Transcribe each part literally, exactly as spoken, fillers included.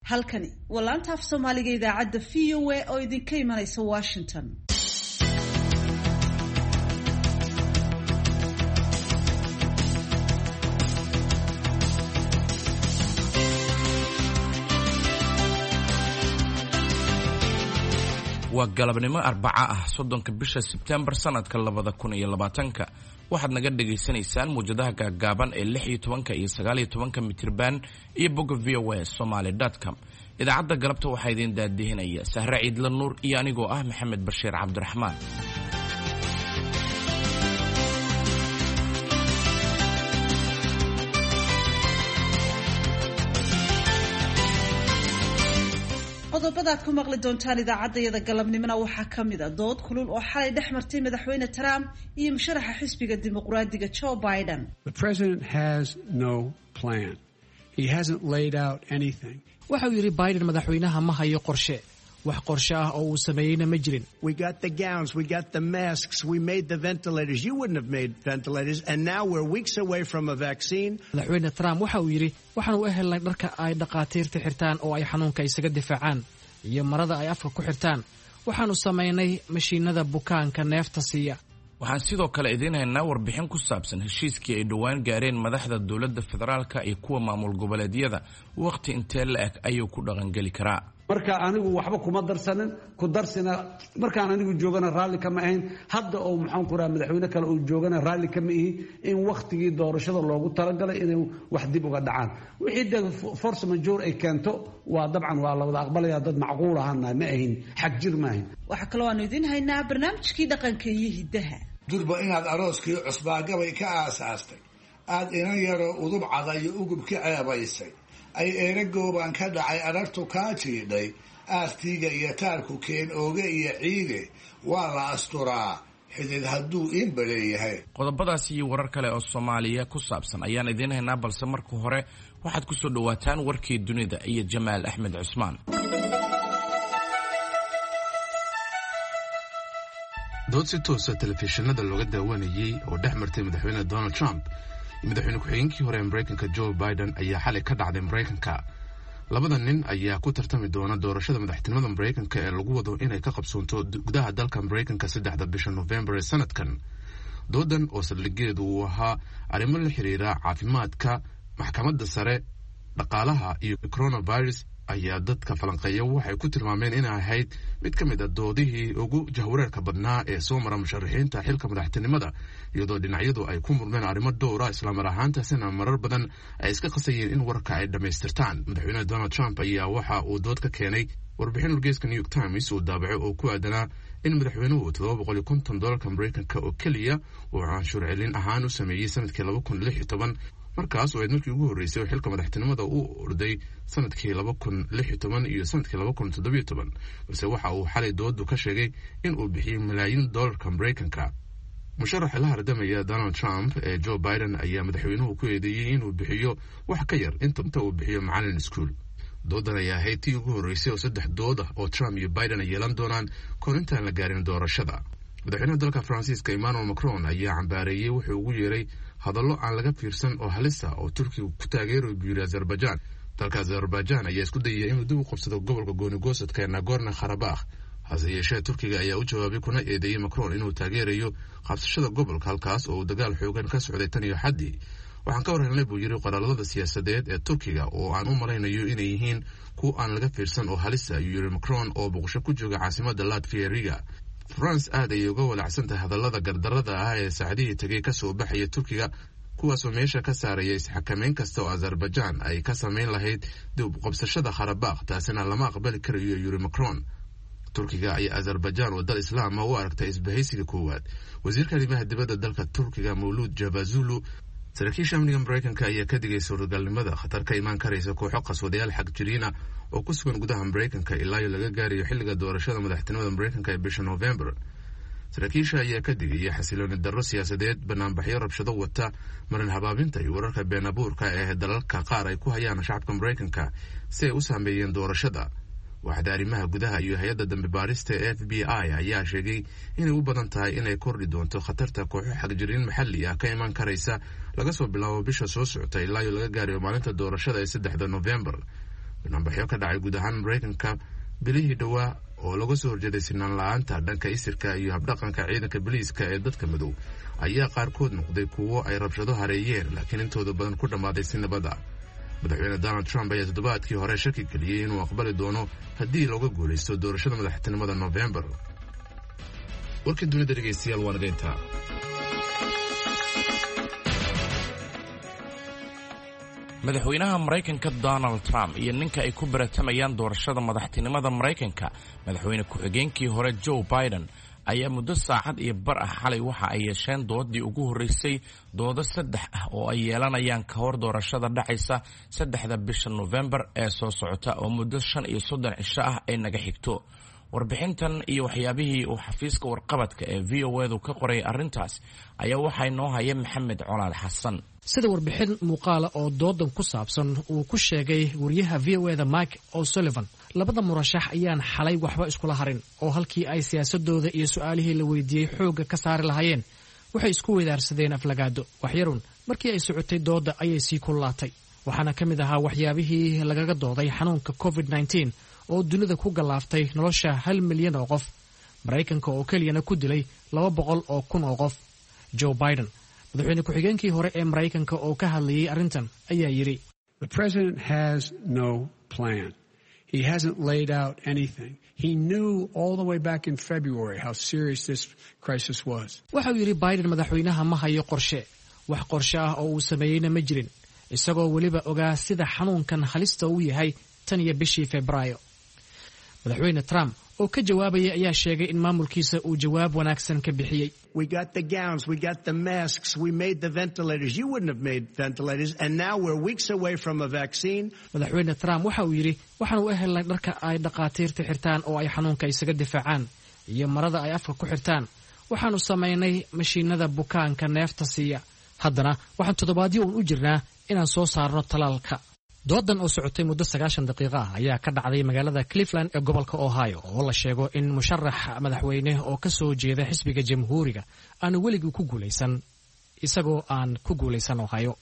halkani waa laanta af Soomaaliga idaacadda V O A oo idinka imanaysa Washington. waa galabnimo arbaca ah soddonka bisha September sanadka labada kun iyo labaatanka waxaad naga dhageysanaysaan muujadaha gaagaaban ee lix iyo tobanka iyo sagaal iyo tobanka mitirban iyo bogga v o a somali dot com. idaacadda galabta waxaa idin daadihinaya Sahra Ciidla Nuur iyo anigoo ah Maxamed Bashiir Cabdiraxmaan. qodobada aad ku maqli doontaan idaacadda galabnimona waxaa ka mid ah dood kulul oo xalay dhex martay madaxweyne Trump iyo musharaxa xisbiga dimuqraadiga Joe Biden. The president has no plan. He hasn't laid out anything. waxa uu yiri Biden madaxweynaha ma hayo qorshe wax qorshe ah oo uu sameeyay ma jirin. We got the gowns, we got the masks, we made the ventilators. You wouldn't have made ventilators, and now we're weeks away from a vaccine. madaxweyne Trump waxa uu yiri waxaan u helnay dharka ay dhaqaatiirta xirtaan oo ay xanuunka isaga difaacaan iyo marada ay afka ku xirtaan. waxaanu sameynay mashiinada bukaanka neefta siiya. waxaan sidoo kale idin haynaa warbixin ku saabsan heshiiskii ay dhawaan gaareen madaxda dawladda federaalka iyo kuwa maamul goboleedyada waqti intee la eg ayuu ku dhaqan gali karaa. marka anigu waxba kuma darsanin ku darsina markaan anigu joogana raalli kama ahayn hadda oo maxaan ku raaa madaxweyne kale uu joogana raalli kama ihi in waqtigii doorashada loogu talagalay inay wax dib uga dhacaan wixii de force majeure ay keento waa dabcan waa la wada aqbalaya dad macquul ahana ma ahayn xaq jir ma ahayn. waxa kale oo aan idin haynaa barnaamijkii dhaqanka iyo hidaha. durba inaad arooskii cusbaagabay ka aasaastay aad ina yaro udub cadayo ugub ka ceebaysay ay eeragoobaan ka dhacay arartu kaa jiidhay aastiiga iyo taarku keen ooge iyo ciide waa la asturaa xidid hadduu iinba leeyahay. qodobadaas iyo warar kale oo Soomaaliya ku saabsan ayaan idin haynaa balse marka hore waxaad ku soo dhawaataan warkii dunida iyo Jamaal Axmed Cusmaan. dood si toosa telefishinada looga daawanayay oo dhex martay madaxweyne Donald Trump iyo madaxweyne ku-xigeenkii hore ee Mareykanka Joe Biden ayaa xalay ka dhacday Mareykanka. labada nin ayaa ku tartami doona doorashada madaxtinimada Mareykanka ee lagu wado inay ka qabsoonto gudaha dalka Mareykanka saddexda bisha November ee sanadkan. doodan oo saldhigeedu uu ahaa arrimo la xiriira caafimaadka, maxkamadda sare, dhaqaalaha iyo coronavirus ayaa dadka falanqeeya waxay ku tilmaameen inay ahayd mid ka mid ah doodihii ugu jahwareerka badnaa ee soo mara musharaxiinta xilka madaxtinimada iyadoo dhinacyadu ay ku murmeen arrimo dhowra islamar ahaantaasina marar badan ay iska qasayeen in warka ay dhammaystirtaan. madaxweyne Donald Trump ayaa waxa uu dood ka keenay warbixin wargeyska New York Times uu daabacay oo ku aadanaa in madaxweynuhu todoba boqol iyo konton doolarka Mareykanka oo keliya uu canshuur celin ahaan u sameeyey sanadkii laba kun lix iyo toban markaas oo ay markii ugu horeysay xilka madaxtinimada uu orday sanadkii laba kun lix iyo toban iyo sanadkii laba kun toddoba iyo toban balse waxa uu xalay doodu ka sheegay in uu bixiyay malaayiin doolarka Mareykanka. musharaxa la hardamaya Donald Trump ee Joe Biden ayaa madaxweynuhu ku eedeeyay inuu bixiyo wax ka yar inta uu bixiyo macallin iskuul. doodan ayaa ahayd tii ugu horeysay oo saddex dood ah oo Trump iyo Biden ay yeelan doonaan kahor intaan la gaarin doorashada. madaxweynaha dalka Faransiiska Emmanuel Macron ayaa cambaareeyay wuxuu ugu yeeray hadallo aan laga fiirsan oo halis ah oo Turkiga ku taageero guuriga Azerbaijan. dalka Azerbaijan ayaa isku dayay inuu dib u qabsado gobolka gooni-goosadka Nagorno-Karabakh hase yeeshee Turkiga ayaa u jawaabay kuna eedeeyay Macron inuu taageerayo qabsashada gobolka halkaas oo dagaal xoogan ka socday tan iyo xaddii. waxaan ka warhelnay buu yiri qoraalada siyaasadeed ee Turkiga oo aan u malaynayo inay yihiin kuwa aan laga fiirsan oo halis ah ayuu yiri Macron oo boqosho ku jooga caasimadda Latvia Riga. France aad ay uga walacsan tahay hadallada gardarrada ah ee saacadihii tagay ka soo baxaya Turkiga kuwaasoo meesha ka saaraya isxakameyn kasta oo Azerbaijan ay ka samayn lahayd dib u qabsashada Karabakh taasina lama aqbali karayo yiri Macron. Turkiga ayaa Azerbaijan oo dal islaam ah u aragtay isbahaysiga koowaad. wasiirka arrimaha dibadda dalka Turkiga Mawlud Cavusoglu saraakiisha amniga Mareykanka ayaa ka digay suurtagalnimada khatar ka imaan karaysa kooxo qaswadayaal xag jiriina oo ku sugan gudaha Mareykanka ilaa laga gaarayo xilliga doorashada madaxtinimada Mareykanka ee bisha November. saraakiisha ayaa ka digay xasilooni darro siyaasadeed, banaanbaxyo rabshado wata, marin habaabinta iyo wararka been abuurka ee dalalka qaar ay ku hayaan shacabka Mareykanka si ay u saameeyeen doorashada. waaxda arrimaha gudaha iyo hay'adda dambi baarista ee F B I ayaa sheegay inay u badan tahay inay kordhi doonto khatarta kooxo xagjiriin maxalli ah ka iman karaysa laga soo bilaabo bisha soo socota ilaa laga gaarayo maalinta doorashada ee saddexda November. banaanbaxyo ka dhacay guud ahaan maraykanka bilihii dhowaa oo laga soo horjeeday sinaan la-aanta dhanka isirka iyo habdhaqanka ciidanka biliiska ee dadka madow ayaa qaarkood noqday kuwo ay rabshado hareeyeen laakiin intooda badan ku dhammaaday si nabada. madaxweyne donald trump ayaa toddobaadkii hore shaki geliyey inuu aqbali doono haddii looga guulaysto doorashada madaxtinimada nofembar. warkii dunida dhegeystayaal waa nageynta. madaxweynaha maraykanka donald trump iyo ninka ay ku baratamayaan doorashada madaxtinimada maraykanka madaxweyne ku-xigeenkii hore joe biden ayaa muddo saacad iyo bar ah xalay waxa ay yeesheen doodii ugu horreysay doodo saddex ah oo ay yeelanayaan ka hor doorashada dhacaysa saddexda bisha nofembar ee soo socota oo muddo shan iyo soddon cisho ah ay naga xigto. warbixintan iyo waxyaabihii uu xafiiska warqabadka ee v o edu ka qoray arrintaas ayaa waxaa inoo haya maxamed colaad xasan. sida warbixin muuqaala oo doodan ku saabsan uu ku sheegay wariyaha v o eda mike o'sullivan, labada murashax ayaan xalay waxba iskula harin oo halkii ay siyaasadooda iyo su-aalihii la weydiiyey xoogga ka saari lahaayeen waxay isku weydaarsadeen aflagaado. waxyarun markii ay socotay dooda ayay sii kullaatay. waxaana ka mid ahaa waxyaabihii lagaga dooday xanuunka covid nneteen oo dunida ku gallaaftay nolosha hal milyan oo qof, maraykanka oo keliyana ku dilay laba boqol oo kun oo qof. joe biden, madaxweyne ku-xigeenkii hore ee maraykanka oo ka hadlayay arrintan ayaa yidhi, The president has no plan. He hasn't laid out anything. He knew all the way back in February how serious this crisis was. waxa uu yidhi biden madaxweynaha ma hayo qorshe, wax qorshe ah oo uu sameeyeyna ma jirin, isagoo weliba ogaa sida xanuunkan halista uu yahay tan iyo bishii febraayo. madaxweyne trump oo ka jawaabaya ayaa sheegay in maamulkiisa uu jawaab wanaagsan ka bixiyey. We got the gowns, we got the masks, we made the ventilators. You wouldn't have made ventilators, and now we're weeks away from a vaccine. madaxweyne trump waxa uu yidhi waxaan u helnay dharka ay dhaqaatiirta xirtaan oo ay xanuunka isaga difaacaan iyo marada ay afka ku xirtaan. waxaanu samaynay mashiinada bukaanka neefta siiya. haddana waxaan toddobaadyo uun u jirnaa inaan soo saarno talaalka. doodan oo socotay muddo sagaashan daqiiqo ah ayaa ka dhacday magaalada cleveland ee gobolka ohio oo la sheego in musharax madaxweyne oo ka soo jeeda xisbiga jamhuuriga aanu weligii ku guulaysan isagoo aan ku guulaysan ohio.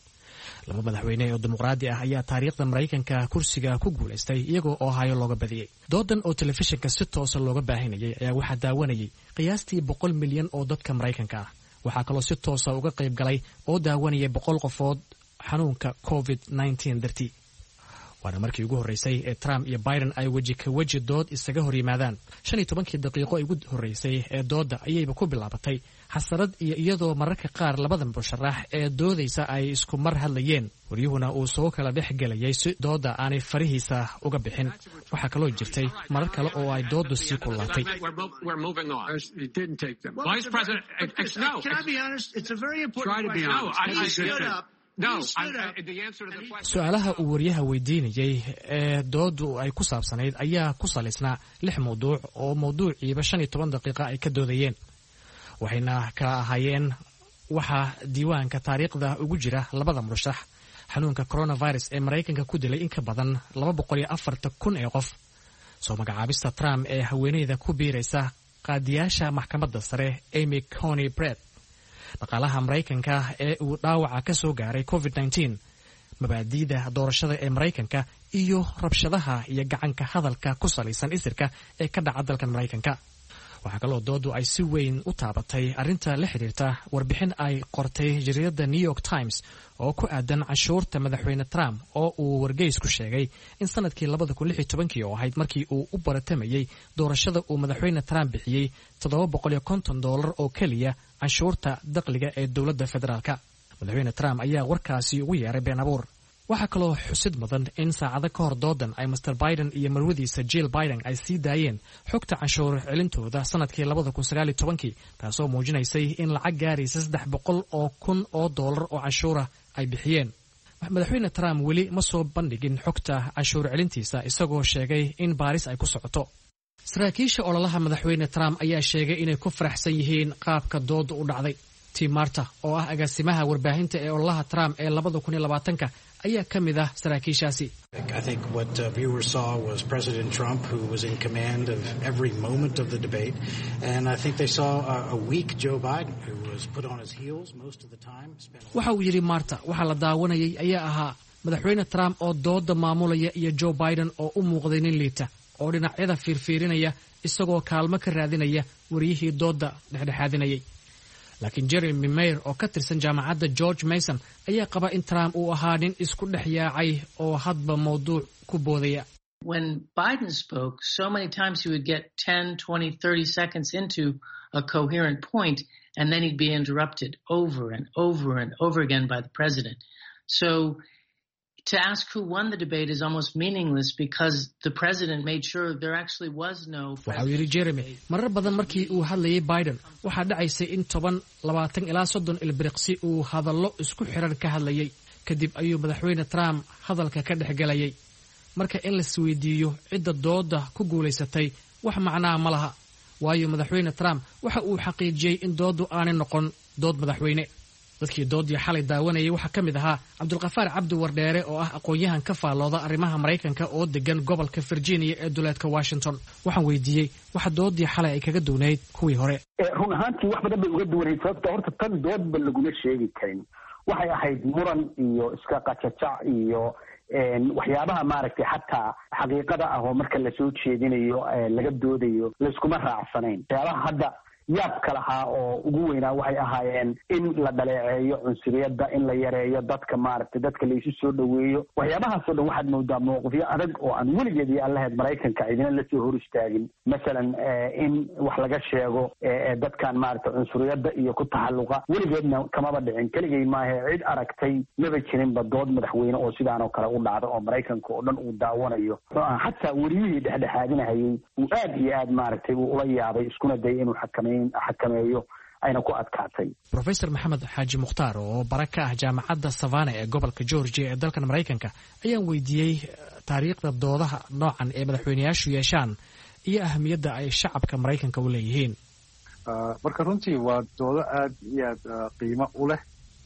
laba madaxweyne oo dimuqraadi ah ayaa taariikhda maraykanka kursiga ku guulaystay iyagoo ohio looga badiyey. doodan oo telefishinka si toosa looga baahinayay ayaa waxaa daawanayay qiyaastii boqol milyan oo dadka maraykanka ah. waxaa kaloo si toosa uga qayb galay oo daawanayay boqol qofood xanuunka covid nneteen dartii. waana markii ugu horreysay ee trump iyo biden ay weji ka weji dood isaga hor yimaadaan. shan iyo tobankii daqiiqo ugu horreysay ee doodda ayayba ku bilaabatay xasarad iyo iyadoo mararka qaar labada musharax ee doodaysa ay isku mar hadlayeen, waryuhuna uu soo kala dhex gelayay si doodda aanay farihiisa uga bixin. waxaa kaloo jirtay marar kale oo ay dooddu sii kullaatay. su-aalaha uu wariyaha weydiinayay ee doodu ay ku saabsanayd ayaa ku salaysnaa lix mawduuc oo mawduuciiba shan iyo toban daqiiqa ay ka doodayeen. waxayna ka ahaayeen waxaa diiwaanka taariikhda ugu jira labada murashax, xanuunka coronavirus ee maraykanka ku dilay in ka badan laba boqol iyo afartan kun ee qof, soo magacaabista trump ee haweeneyda ku biiraysa qaadiyaasha maxkamadda sare amy coney barrett, dhaqaalaha maraykanka ee uu dhaawaca ka soo gaaray covid nneteen, mabaadi'da doorashada ee maraykanka iyo rabshadaha iyo gacanka hadalka ku salaysan isirka ee ka dhaca dalkan maraykanka. waxaa kaloo doodu ay si weyn u taabatay arrinta la xidhiirta warbixin ay qortay jariidada new york times oo ku aadan canshuurta madaxweyne trump oo uu wargeysku sheegay in sanadkii labada kun lix iyo tobankii oo ahayd markii uu u baratamayey doorashada uu madaxweyne trump bixiyey toddoba boqol iyo konton doolar oo keliya canshuurta dakhliga ee dowladda federaalka. madaxweyne trump ayaa warkaasi ugu yeeray been abuur. waxaa kaloo xusid mudan in saacado ka hor doodan ay master biden iyo marwadiisa jill biden ay sii daayeen xogta canshuur celintooda sanadkii labada kun sagaal iyo tobankii, taasoo muujinaysay in lacag gaaraysa saddex boqol oo kun oo doolar oo canshuura ay bixiyeen. madaxweyne trump weli ma soo bandhigin xogta canshuur celintiisa, isagoo sheegay in baaris ay ku socoto. saraakiisha ololaha madaxweyne trump ayaa sheegay inay ku faraxsan yihiin qaabka dooda u dhacday. tim marta oo ah agaasimaha warbaahinta ee ololaha trump ee labada kun iyo labaatanka ayaa ka mid ah saraakiishaasi. I think what uh, viewers saw was President Trump, who was in command of every moment of the debate, and I think they saw a, a weak Joe Biden, who was put on his heels most of the time. waxa uu yidhi marta, waxaa la daawanayay ayaa ahaa madaxweyne trump oo dooda maamulaya iyo joe biden oo u muuqday nin liita oo dhinacyada fiirfiirinaya isagoo kaalmo ka raadinaya wariyihii dooda dhexdhexaadinayay laakiin jeremy mayer oo ka tirsan jaamacadda george mason ayaa qaba in trump uu ahaa nin isku dhex yaacay oo hadba mawduuc ku boodaya. When Biden spoke, so many times he would get ten, twenty, thirty seconds into a coherent point, and then he'd be interrupted over and over and over again by the president. So to ask who won the debate is almost meaningless because the president made sure there actually was no waxa uu yidhi Jeremy marar badan markii uu hadlayay Biden waxaa dhacaysay in toban labaatan ilaa soddon ilbiriqsi uu hadallo isku xiran ka hadlayay kadib ayuu madaxweyne Trump hadalka ka dhexgalayay marka in la isweydiiyo cidda dooda ku guulaysatay wax macnaa ma laha waayo madaxweyne Trump waxa uu xaqiijiyay in doodu aanay noqon dood madaxweyne. dadkii doodii xalay daawanayay waxaa ka mid ahaa cabdulqafaar cabdi wardheere oo ah aqoon-yahan ka faallooda arrimaha maraykanka oo degan gobolka virginia ee duleedka washington. waxaan weydiiyey waxa doodii xalay ay kaga duwanayd kuwii hore. run ahaantii wax badan bay uga duwanayd sababta horta tan doodba laguma sheegi karin waxay ahayd muran iyo iska qajajac iyo waxyaabaha maaragtay xataa xaqiiqada ah oo marka lasoo jeedinayo laga doodayo layskuma raacsanayn. waxyaabaha hadda yaabka lahaa oo ugu weynaa waxay ahaayeen in la dhaleeceeyo cunsuriyadda in la yareeyo dadka maaragtay dadka laysu soo dhoweeyo waxyaabahaasoo dhan waxaad moodaa mowqifyo adag oo aan weligeed iyo allaheed maraykanka cidina lasoo hor istaagin masalan in wax laga sheego dadkan maaragtay cunsuriyadda iyo ku taxalluqa weligeedna kamaba dhicin keligay maahe cid aragtay maba jirinba dood madaxweyne oo sidaan oo kale u dhacda oo maraykanka oo dhan uu daawanayo xataa weriyihii dhexdhexaadinahayay uu aad iyo aad maaragtay uu ula yaabay iskuna dayay inuu xakameeyo xakameeyo ayna ku adkaatay. Professor Maxamed Xaaji Mukhtaar oo bara ka ah jaamacadda Savannah ee gobolka Georgia ee dalkan Maraykanka ayaan weydiiyey taariikhda doodaha noocan ee madaxweynayaashu yeeshaan iyo ahamiyadda ay shacabka Maraykanka u leeyihiin. marka runtii waa doodo aad iyo aad qiimo u leh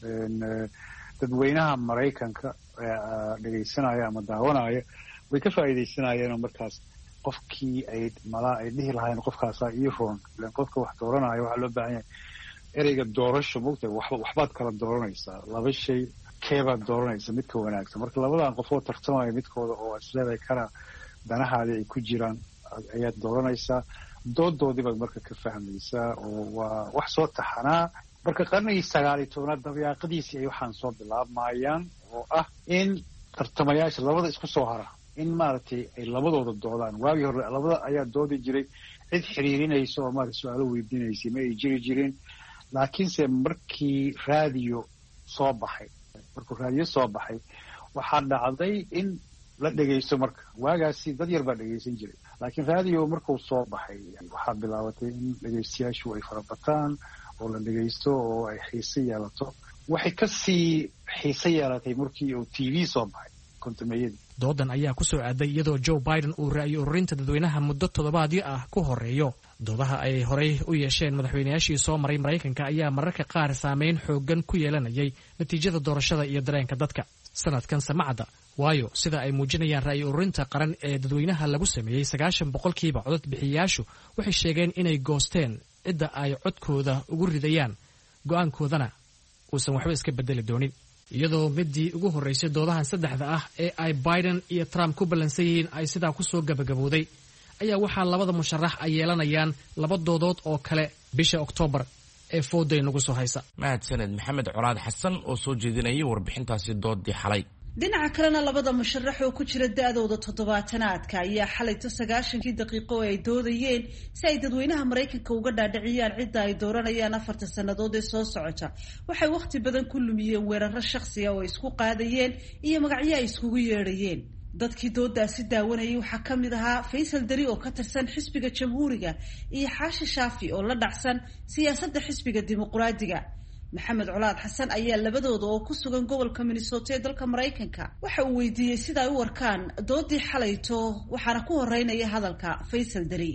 dadweynaha Maraykanka dhageysanaya ama daawanaya way ka faa'iideysanayeen markaas qofkii ay malaa ay dhihi lahayn qofkaasa ii roon ilaan qofka wax dooranayo waxaa loo baahan yahay ereyga doorasho mogta waxba waxbaad kala dooranaysaa laba shay keebaad dooranaysa midka wanaagsan marka labadan qofoo tartamaya midkooda oo isleedahay kana danahaadii ay ku jiraan ayaad dooranaysaa doodoodii baad marka ka fahmaysaa oo waa wax soo taxanaa marka qarnigii sagaal iyo tobnaad dabayaaqadiisii ay waxaan soo bilaabmayaan oo ah in tartamayaasha labada isku soo hara in maaragtay ay labadooda doodaan waagii hore labada ayaa doodi jiray cid xiriirinaysa oo maaragtay su-aalo weydiinaysay ma ay jiri jirin laakiinse markii raadiyo soo baxay markuu raadiyo soo baxay waxaa dhacday in la dhegaysto marka waagaasi dad yar baa dhegaysan jiray laakiin raadiyo markuu soo baxay waxaa bilaabatay in dhegaystayaashu ay farabataan oo la dhegaysto oo ay xiise yeelato waxay kasii xiise yeelatay markii uu t v soo baxay kontameeyadii. doodan ayaa ku soo aaday iyadoo Joe Biden uu ra'yi ururinta dadweynaha muddo toddobaadyo ah ku horeeyo. doodaha ay horey u yeesheen madaxweynayaashii soo maray Maraykanka ayaa mararka qaar saameyn xooggan ku yeelanayay natiijada doorashada iyo dareenka dadka. sanadkan samacada waayo sida ay muujinayaan ra'yi ururinta qaran ee dadweynaha lagu sameeyey sagaashan boqolkiiba codad bixiyayaashu waxay sheegeen inay goosteen cidda ay codkooda ugu ridayaan go'aankoodana uusan waxba iska bedeli doonin. iyadoo midii ugu horreysay doodahan saddexda ah ee ay Biden iyo Trump ku ballansan yihiin ay sidaa ku soo gabagabowday ayaa waxaa labada musharax ay yeelanayaan laba doodood oo kale bisha Oktoobar ee fooday nagu soo haysa. mahadsaned maxamed colaad xasan oo soo jeedinayay warbixintaasi doodii xalay. dhinaca kalena labada musharax oo ku jira da-dooda toddobaatanaadka ayaa xalayto sagaashankii daqiiqo oo ay doodayeen si ay dadweynaha Maraykanka uga dhaadhiciyaan cidda ay dooranayaan afarta sannadood ee soo socota waxay waqti badan ku lumiyeen weeraro shakhsiya oo isku qaadayeen iyo magacyo ay iskugu yeedhayeen. dadkii doodaasi daawanayay waxaa ka mid ahaa Faysal Dari oo ka tirsan xisbiga Jamhuuriga iyo Xaashi Shaafi oo la dhacsan siyaasadda xisbiga Dimuqraadiga. maxamed colaad xasan ayaa labadooda oo ku sugan gobolka Minnesota ee dalka Maraykanka waxa uu weydiiyey sida ay u warkaan doodii xalayto waxaana ku horeynaya hadalka Faysal Dari.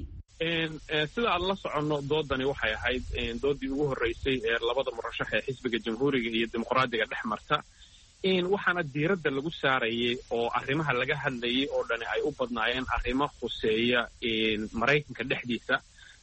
sida aan la soconno doodani waxay ahayd doodii ugu horeysay ee labada murashax ee xisbiga Jamhuuriga iyo Dimuqraadiga dhex marta waxaana diiradda lagu saarayay oo arrimaha laga hadlayay oo dhani ay u badnaayeen arrimo khuseeya Maraykanka dhexdiisa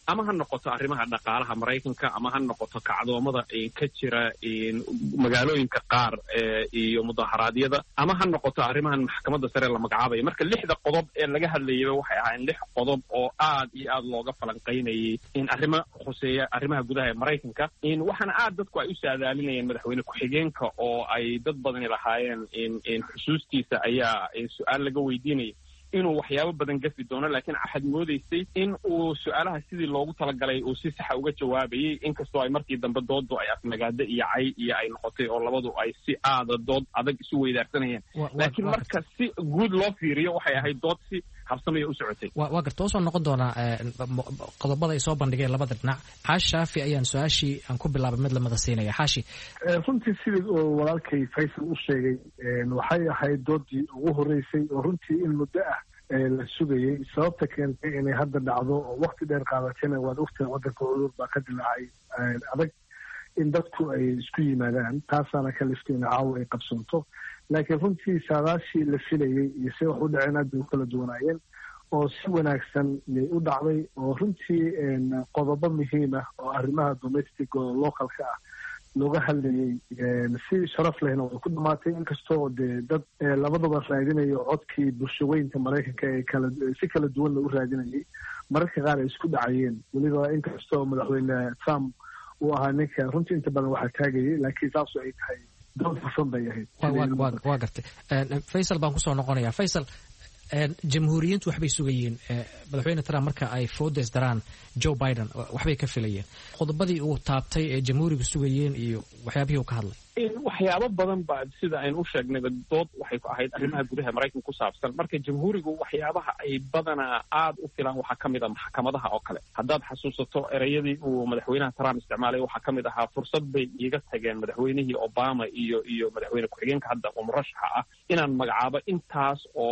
ama ha noqoto arrimaha dhaqaalaha maraykanka ama ha noqoto kacdoomada ka jira magaalooyinka qaar iyo mudaharaadyada ama ha noqoto arrimahan maxkamadda sare la magacaabayo. marka lixda qodob ee laga hadlayaba waxay ahaayeen lix qodob oo aad iyo aad looga falanqaynayay in arrimo khuseeya arrimaha gudaha ee maraykanka. waxaana aad dadku ay u saadaalinayeen madaxweyne ku-xigeenka oo ay dad badani lahaayeen in xusuustiisa ayaa su-aal laga weydiinaya inuu waxyaabo badan gafi doono, laakiin waxaad moodaysay in uu su-aalaha sidii loogu talagalay uu si saxa uga jawaabayay, inkastoo ay markii dambe doodu ay afnagaado iyo cay iyo ay noqotay oo labadu ay si aada dood adag isu weydaarsanayeen. laakiin marka si guud loo fiiriyo waxay ahayd dood si habsamaya u socotay. waa garta oo soo noqon doonaa qodobada ay soo bandhigeen labada dhinac. xaashi shaafi ayaan su-aashii aan ku bilaabay mid lamada siinaya. xaashi, runtii sidii oo walaalkay Faysal u sheegay waxay ahayd doodii ugu horeysay oo runtii in muddo ah la sugayay. sababta keentay inay hadda dhacdo oo waqti dheer qaadatayna waad ogtahay waddanka cudur baa ka dilaacay adag in dadku ay isku yimaadaan, taasaana ka liftay in caawa ay qabsanto. laakiin runtii saadaashii la filayay iyo si wax u dhaceen aad bay u kala duwanaayeen oo si wanaagsan yay u dhacday oo runtii qodobo muhiim ah oo arrimaha domestic oo localka ah looga hadlayay si sharaf lehna way ku dhamaatay. inkastoo dee dad labadaba raadinayo codkii bulshaweynta maraykanka ee kala si kala duwanna u raadinayay, mararka qaar ay isku dhacayeen. weliba inkastoo madaxweyne Trump uu ahaa ninka runtii inta badan waxaa taagayay, laakiin saasoo ay tahay dood hufan bay ahayd. waa gartay. Faysal baan kusoo noqonaya. Faysal, jamhuuriyiintu waxbay sugayeen madaxweyne Trump marka ay foodes daraan Joe Biden, waxbay ka filayeen. qodobadii uu taabtay ee jamhuurigu sugayeen iyo waxyaabihii uu ka hadlay waxyaabo badan ba sida aynu u sheegnayba dood waxay ku ahayd arrimaha gudaha maraykanka ku saabsan. marka jamhuurigu waxyaabaha ay badanaa aad u filaan waxaa ka mid a maxkamadaha oo kale. haddaad xasuusato ereyadii uu madaxweynaha Trump isticmaalay waxaa ka mid ahaa fursad bay iiga tageen madaxweynihii Obama iyo iyo madaxweyne ku-xigeenka hadda oo murashaxa ah inaan magacaabo intaas oo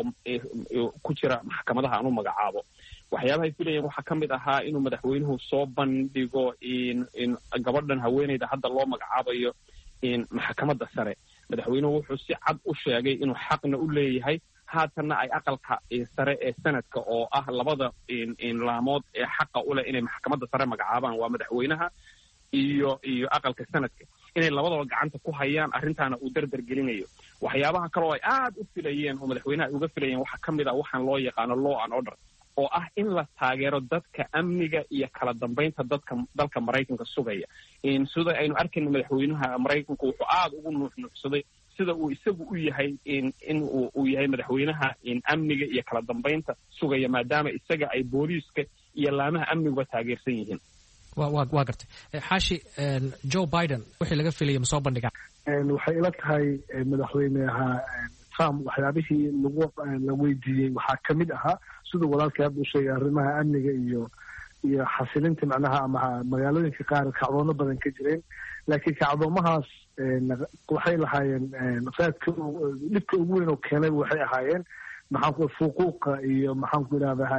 ku jira maxkamadaha aan u magacaabo. waxyaabahay filayeen waxaa ka mid ahaa inuu madaxweynuhu soo bandhigo in in gabadhan haweeneyda hadda loo magacaabayo in maxkamadda sare. madaxweynuhu wuxuu si cad u sheegay inuu xaqna u leeyahay, haatanna ay aqalka sare ee sanadka oo ah labada laamood ee xaqa u leh inay maxkamadda sare magacaabaan waa madaxweynaha iyo iyo aqalka sanadka, inay labadaba gacanta ku hayaan, arrintaana uu dardar gelinayo. waxyaabaha kale oo ay aad u filayeen oo madaxweynaha ay uga filayeen waxaa ka mid ah waxaan loo yaqaano law and order, oo ah in la taageero dadka amniga iyo kala dambeynta dadka dalka maraykanka sugaya. sida aynu arkayna madaxweynaha maraykanku wuxuu aad ugu nuuxnuuxsaday sida uu isagu u yahay in in uu yahay madaxweynaha in amniga iyo kala dambeynta sugaya, maadaama isaga ay booliiska iyo laamaha amniguba taageersan yihiin. wa wa waa gartay. xaashi, Joe Biden wixii laga filayay ma soo bandhigaa? waxay ila tahay madaxweynaha Trump waxyaabihii lagu la weydiiyey waxaa ka mid ahaa siduu walaalkii hadda u sheegay arrimaha amniga iyo iyo xasilinta macnaha ama magaalooyinka qaar kacdoono badan ka jireen. laakiin kacdoomahaas waxay lahaayeen raadka dhibka ugu weyn oo keenay waxay ahaayeen maxaanku fuquuqa iyo maxaanku idhahdaa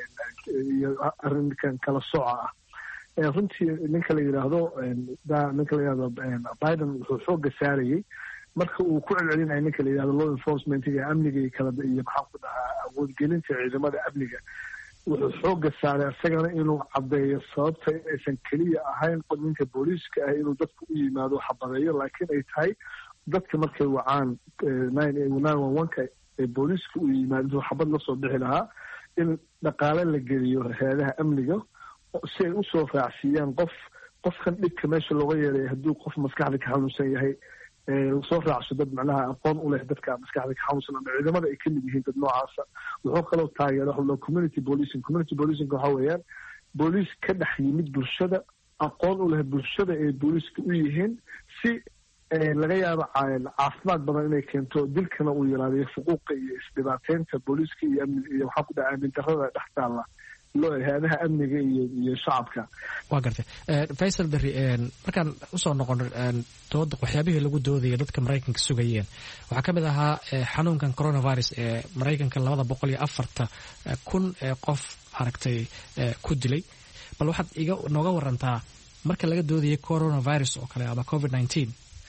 iyo arrinkan kala sooca ah. runtii ninka la yidhaahdo ninka la yidhahdo Biden wuxuu xooga saarayay marka uu ku celcelinayo ninka la yidhahdo law enforcement-ga amniga iyo kala iyo maxaanku dhahaa awoodgelinta ciidamada amniga. wuxuu xooga saaray isagana inuu caddeeyo sababta inaysan keliya ahayn qodninka booliiska ah inuu dadku u yimaado xabadeeyo, laakiin ay tahay dadka markay wacaan nine one one-ka ee booliiska u yimaado intuu xabad la soo bixi lahaa in dhaqaale la geliyo hay-adaha amniga si ay usoo raacsiiyaan qof qofkan dhibka meesha looga yeeray hadduu qof maskaxda ka xanuunsan yahay soo raacso dad macnaha aqoon u leh dadka maskaxda ka xanuunsan ama ciidamada ay ka mid yihiin dad noocaasa. wuxuu kaloo taageera waxa la community policing. community policing waxa weeyaan booliis ka dhex yimid bulshada, aqoon u leh bulshada ay booliiska u yihiin, si laga yaabo caafimaad badan inay keento, dilkana uu yaraadayo, fuquuqa iyo isdhibaateynta booliiska iyo amni iyo waxaa ku dhaca aamin darrada dhex taalla hay-adaha amniga iyo iyo shacabka. waa gartay. Faysal Berri, markaan usoo noqono dooda waxyaabihii lagu doodaya dadka maraykanka sugayeen waxaa ka mid ahaa xanuunkan coronavirus ee maraykanka labada boqol iyo afarta kun ee qof aragtay ku dilay. bal waxaad iga nooga warantaa marka laga doodayay coronavirus oo kale ama covid nineteen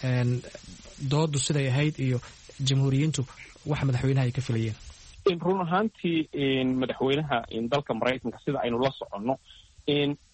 doodu siday ahayd iyo jamhuuriyiintu waxa madaxweynaha ay ka filayeen? run ahaantii madaxweynaha dalka maraykanka sida aynu la soconno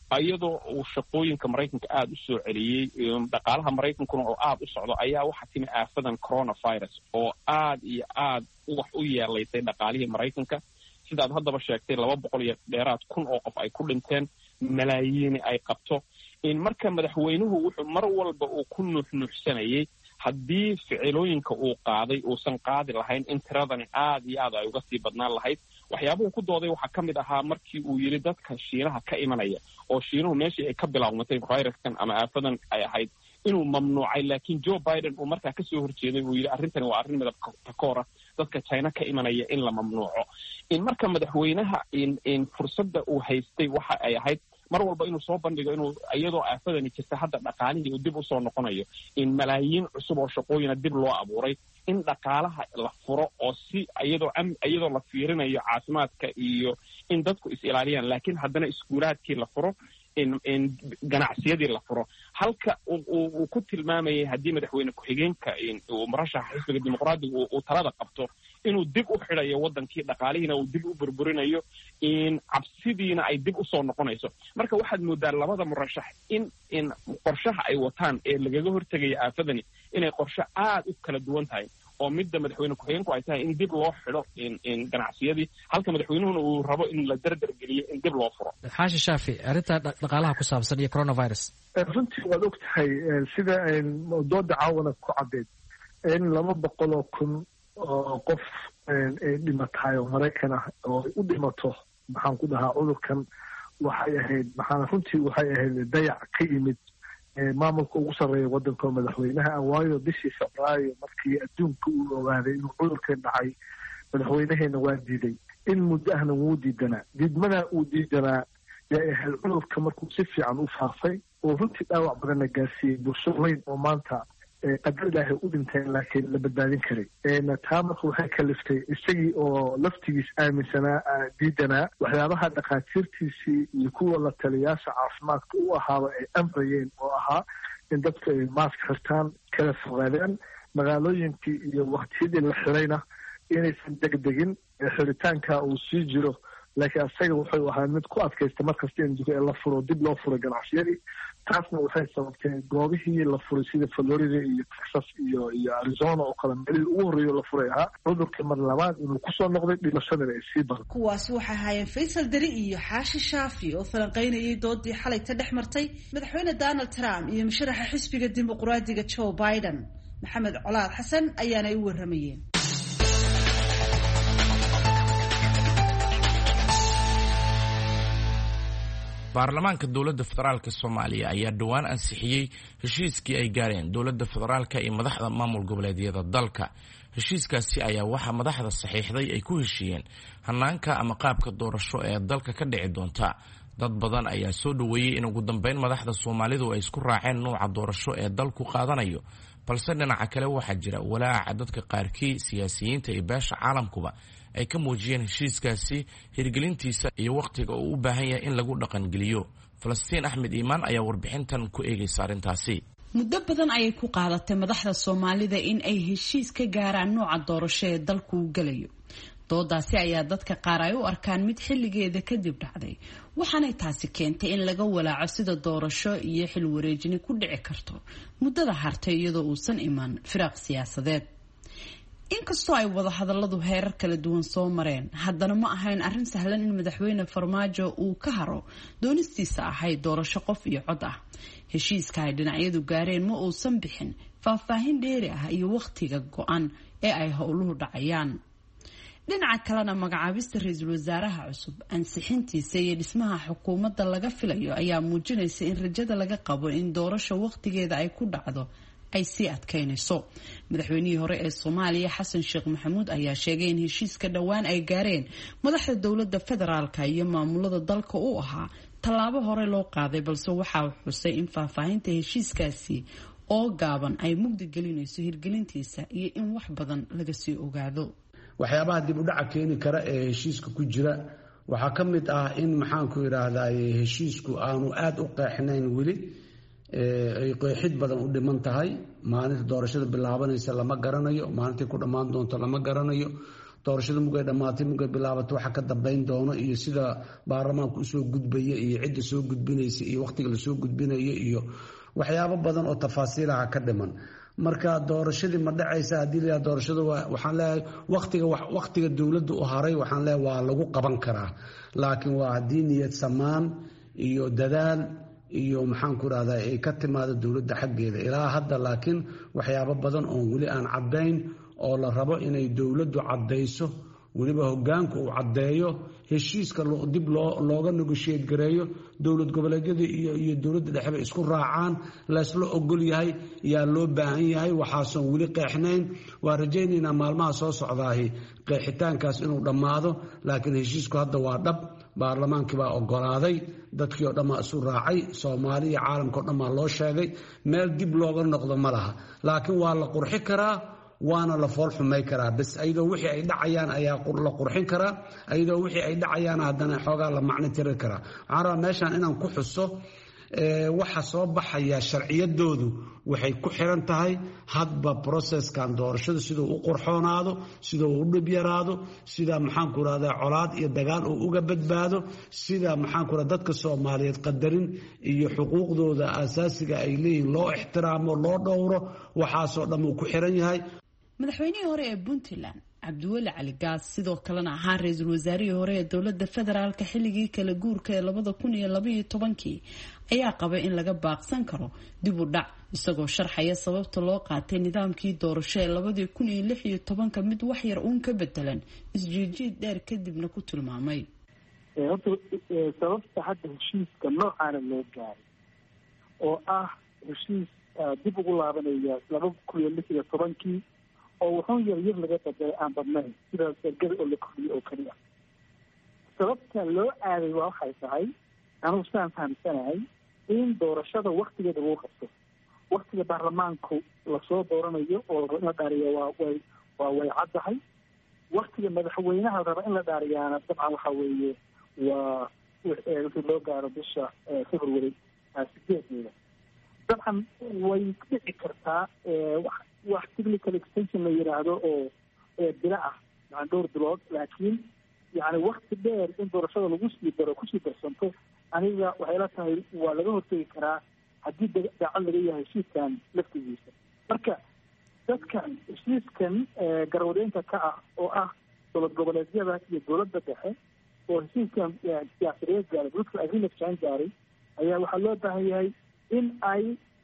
iyadoo uu shaqooyinka maraykanka aada u soo celiyey dhaqaalaha maraykankuna oo aada u socdo ayaa waxaa timi aafadan coronavirus oo aad iyo aad wax u yeelaysay dhaqaalihii maraykanka sidaad haddaba sheegtay laba boqol iyo dheeraad kun oo qof ay ku dhinteen malaayiini ay qabto in marka madaxweynuhu wuxuu mar walba uu ku nuuxnuuxsanayay haddii ficilooyinka uu qaaday uusan qaadi lahayn in tiradani aad iyo aad ay uga sii badnaan lahayd waxyaabuhu ku dooday waxaa ka mid ahaa markii uu yidhi dadka shiinaha ka imanaya oo shiinuhu meeshii ay ka bilaawmatay viruskan ama aafadan ay ahayd inuu mamnuucay laakiin joe biden uu markaa kasoo horjeeday uu yidhi arrintani waa arrin midab takoora dadka china ka imanaya in la mamnuuco in marka madaxweynaha in in fursadda uu haystay waxa ay ahayd mar walba inuu soo bandhigo inuu iyadoo aafadani jirta hadda dhaqaalihii uu dib usoo noqonayo in malaayiin cusub oo shaqooyina dib loo abuuray in dhaqaalaha la furo oo si iyadoo iyadoo la fiirinayo caafimaadka iyo in dadku is ilaaliyaan laakiin haddana iskuulaadkii la furo in in ganacsiyadii la furo halka uu ku tilmaamayay haddii madaxweyne ku-xigeenka uu murashaxa xisbiga dimuqraadiga uu talada qabto inuu dib u xidhayo waddankii dhaqaalihiina uu dib u burburinayo in cabsidiina ay dib usoo noqonayso marka waxaad moodaa labada murashax in in qorshaha ay wataan ee lagaga hortegaya aafadani inay qorshe aad u kala duwan tahay oo midda madaxweyne ku-xigeenku ay tahay in dib loo xidho in in ganacsiyadii halka madaxweynuhuna uu rabo in la dardar geliyo in dib loo furo xaashi shaafi arrinta dhaqaalaha ku saabsan iyo coronavirus runtii waad og tahay sida dooda caawana ku caddeed in laba boqol oo kun oo qof ay dhimatahay oo maraykan ah oo u dhimato maxaan ku dhahaa cudurkan waxay ahayd maxaan runtii waxay ahayd dayac ka yimid maamulka ugu sarreeya waddanka oo madaxweynaha ah waayo bishii febraayo markii adduunka uu ogaaday inuu cudurkan dhacay madaxweynaheena waa diiday in muddo ahna wuu diidanaa diidmadaa uu diidanaa yaa ahayd cudurka markuu si fiican u faafay oo runtii dhaawac badanna gaarsiiyey bulsho weyn oo maanta qadar ilaahay u dhinteen laakiin la badbaadin karay taa marka waxay kaliftay isagii oo laftigiis aaminsanaa diidanaa waxyaabaha dhakhaatiirtiisii iyo kuwa la taliyaasha caafimaadka u ahaaba ay amrayeen oo ahaa in dadku ay maask xirtaan kala fogaadaan magaalooyinkii iyo waktiyadii la xirayna inaysan degdegin xiritaanka uu sii jiro laakiin asaga wuxuu ahaa mid ku adkaysta markasta in la furo dib loo furay ganacsiyadii taasna waxay sababtay goobihii la furay sida Florida iyo Texas iyo iyo Arizona oo kale meelihii ugu horreeyay la furay ahaa cudurka mar labaad inuu kusoo noqday dhimashadana ay sii badan kuwaasi waxay ahaayeen Faysal Dari iyo Xaashi Shaafi oo falanqeynayay doodii xalay ta dhex martay madaxweyne Donald Trump iyo musharaxa xisbiga dimuqraadiga Joe Biden Maxamed Colaad Xasan ayaana u waramayeen baarlamaanka dowladda federaalka Soomaaliya ayaa dhawaan ansixiyay heshiiskii ay gaareen dowladda federaalka iyo madaxda maamul goboleedyada dalka heshiiskaasi ayaa waxa madaxda saxiixday ay ku heshiiyeen hanaanka ama qaabka doorasho ee dalka ka dhici doonta dad badan ayaa soo dhaweeyay in ugu dambeyn madaxda Soomaalidu ay isku raaceen nooca doorasho ee dalku qaadanayo balse dhinaca kale waxaa jira walaaca dadka qaarkii siyaasiyiinta iyo beesha caalamkuba ay ka muujiyeen heshiiskaasi hirgelintiisa iyo waqtiga uu u baahan yahay in lagu dhaqangeliyo Falastiin Axmed Iimaan ayaa warbixintan ku eegaysa arrintaasi muddo badan ayay ku qaadatay madaxda Soomaalida in ay heshiis ka gaaraan nooca doorasho ee dalku u galayo doodaasi ayaa dadka qaar ay u arkaan mid xilligeeda kadib dhacday waxaanay taasi keentay in laga walaaco sida doorasho iyo xil wareejin ku dhici karto muddada hartay iyadoo uusan iman firaaq siyaasadeed inkastoo ay wada hadalladu heerar kala duwan soo mareen haddana ma ahayn arrin sahlan in madaxweyne Farmaajo uu ka haro doonistiisa ahayd doorasho qof iyo cod ah heshiiska ay dhinacyadu gaareen ma uusan bixin faahfaahin dheeri ah iyo waqtiga go'an ee ay howluhu dhacayaan dhinaca kalena magacaabista ra'iisul wasaaraha cusub ansixintiisa iyo dhismaha xukuumadda laga filayo ayaa muujinaysa in rajada laga qabo in doorasho waqtigeeda ay ku dhacdo ay sii adkaynayso madaxweynihii hore ee Soomaaliya Xasan Sheekh Maxamuud ayaa sheegay in heshiiska dhawaan ay gaareen madaxda dowladda federaalka iyo maamulada dalka uu ahaa tallaabo hore loo qaaday balse waxa uu xusay in faahfaahinta heshiiskaasi oo gaaban ay mugdi gelinayso hirgelintiisa iyo in wax badan laga sii ogaado waxyaabaha dib u dhaca keeni kara ee heshiiska ku jira waxaa ka mid ah in maxaan ku yiraahdaa heshiisku aanu aad u qeexnayn weli ay qeexid badan u dhiman tahay maalinta doorashada bilaabanaysa lama garanayo maalintii ku dhammaan doonto lama garanayo doorashada mugay dhammaatay mugay bilaabatay waxa ka dambeyn doono iyo sida baarlamaanku usoo gudbaya iyo cidda soo gudbinaysa iyo waqtiga lasoo gudbinayo iyo waxyaabo badan oo tafaasiilaha ka dhiman marka doorashadii ma dhacaysa haddii la doorashada waxaan leeyahay waqtiga waqtiga dowladda u haray waxaan leeyahay waa lagu qaban karaa laakiin waa haddii niyad samaan iyo dadaal iyo maxaan ku rahdaa ay ka timaado dowladda xaggeeda ilaa hadda laakiin waxyaabo badan oo weli aan caddayn oo la rabo inay dowladdu caddayso weliba hoggaanku uu caddeeyo heshiiska dib looga negotiate gareeyo dowlad goboleedyada iyo iyo dowladda dhexeba isku raacaan laysla ogol yahay yaa loo baahan yahay waxaasoon weli qeexnayn waa rajaynaynaa maalmaha soo socdaahi qeexitaankaas inuu dhammaado laakiin heshiisku hadda waa dhab baarlamaankii baa ogolaaday dadkii oo dhammaa isu raacay soomaali iyo caalamka o dhan baa loo sheegay meel dib looga noqdo ma laha laakiin waa la qurxi karaa waana la fool xumay karaa bas ayadoo wixii ay dhacayaan ayaa la qurxin karaa ayadoo wixii ay dhacayaan haddana xoogaa la macno tiri karaa waxaan rabaa meeshaan inaan ku xuso waxa soo baxaya sharciyadoodu waxay ku xiran tahay hadba processkan doorashada siduu u qurxoonaado siduu u dhib yaraado sida maxaan ku rahdaa colaad iyo dagaal uu uga badbaado sida maxaan ku rahdaa dadka Soomaaliyeed qadarin iyo xuquuqdooda asaasiga ay leeyihiin loo ixtiraamo loo dhowro waxaasoo dhan uu ku xiran yahay madaxweynihii hore ee Puntland Cabdiweli Cali Gaas sidoo kalena ahaa ra'iisul wasaarihii hore ee dowladda federaalka xilligii kala guurka ee labada kun iyo laba iyo tobankii ayaa qabay in laga baaqsan karo dib u dhac isagoo sharxaya sababta loo qaatay nidaamkii doorasho ee labada kun iyo lix iyo tobanka mid wax yar uun ka bedelan isjiijiid dheer kadibna ku tilmaamay horta sababta hadda heshiiska noocaana loo gaaray oo ah heshiis dib ugu laabanaya laba kun iyo lix iyo tobankii oo wuxuu yar yar laga bedelay aan badnayn sidaas ergada oo la kordhiyay oo kaliya sababta loo aaday waa waxay tahay anugu sidaan fahamsanahay in doorashada waktigeeda lagu qabto waktiga baarlamaanku lasoo dooranayo oo in la dhaariyo waa way waa way caddahay waktiga madaxweynaha raba in la dhaariyaana dabcan waxa weeye waa wixii loo gaaro bisha february sideedeeda dabcan way dhici kartaa wax technical extension la yiraahdo oo bila ah yani dhowr bilood laakiin yani wakti dheer in doorashada lagu sii daro kusii darsanto aniga waxay la tahay waa laga hortegi karaa haddii daacad laga yahay heshiiskan laftigiisa marka dadka heshiiskan garwadeenka ka ah oo ah dowlad goboleedyada iyo dowladda dhexe oo heshiiskan siyaasadeed gaaray political agreement jaan gaaray ayaa waxaa loo baahan yahay in ay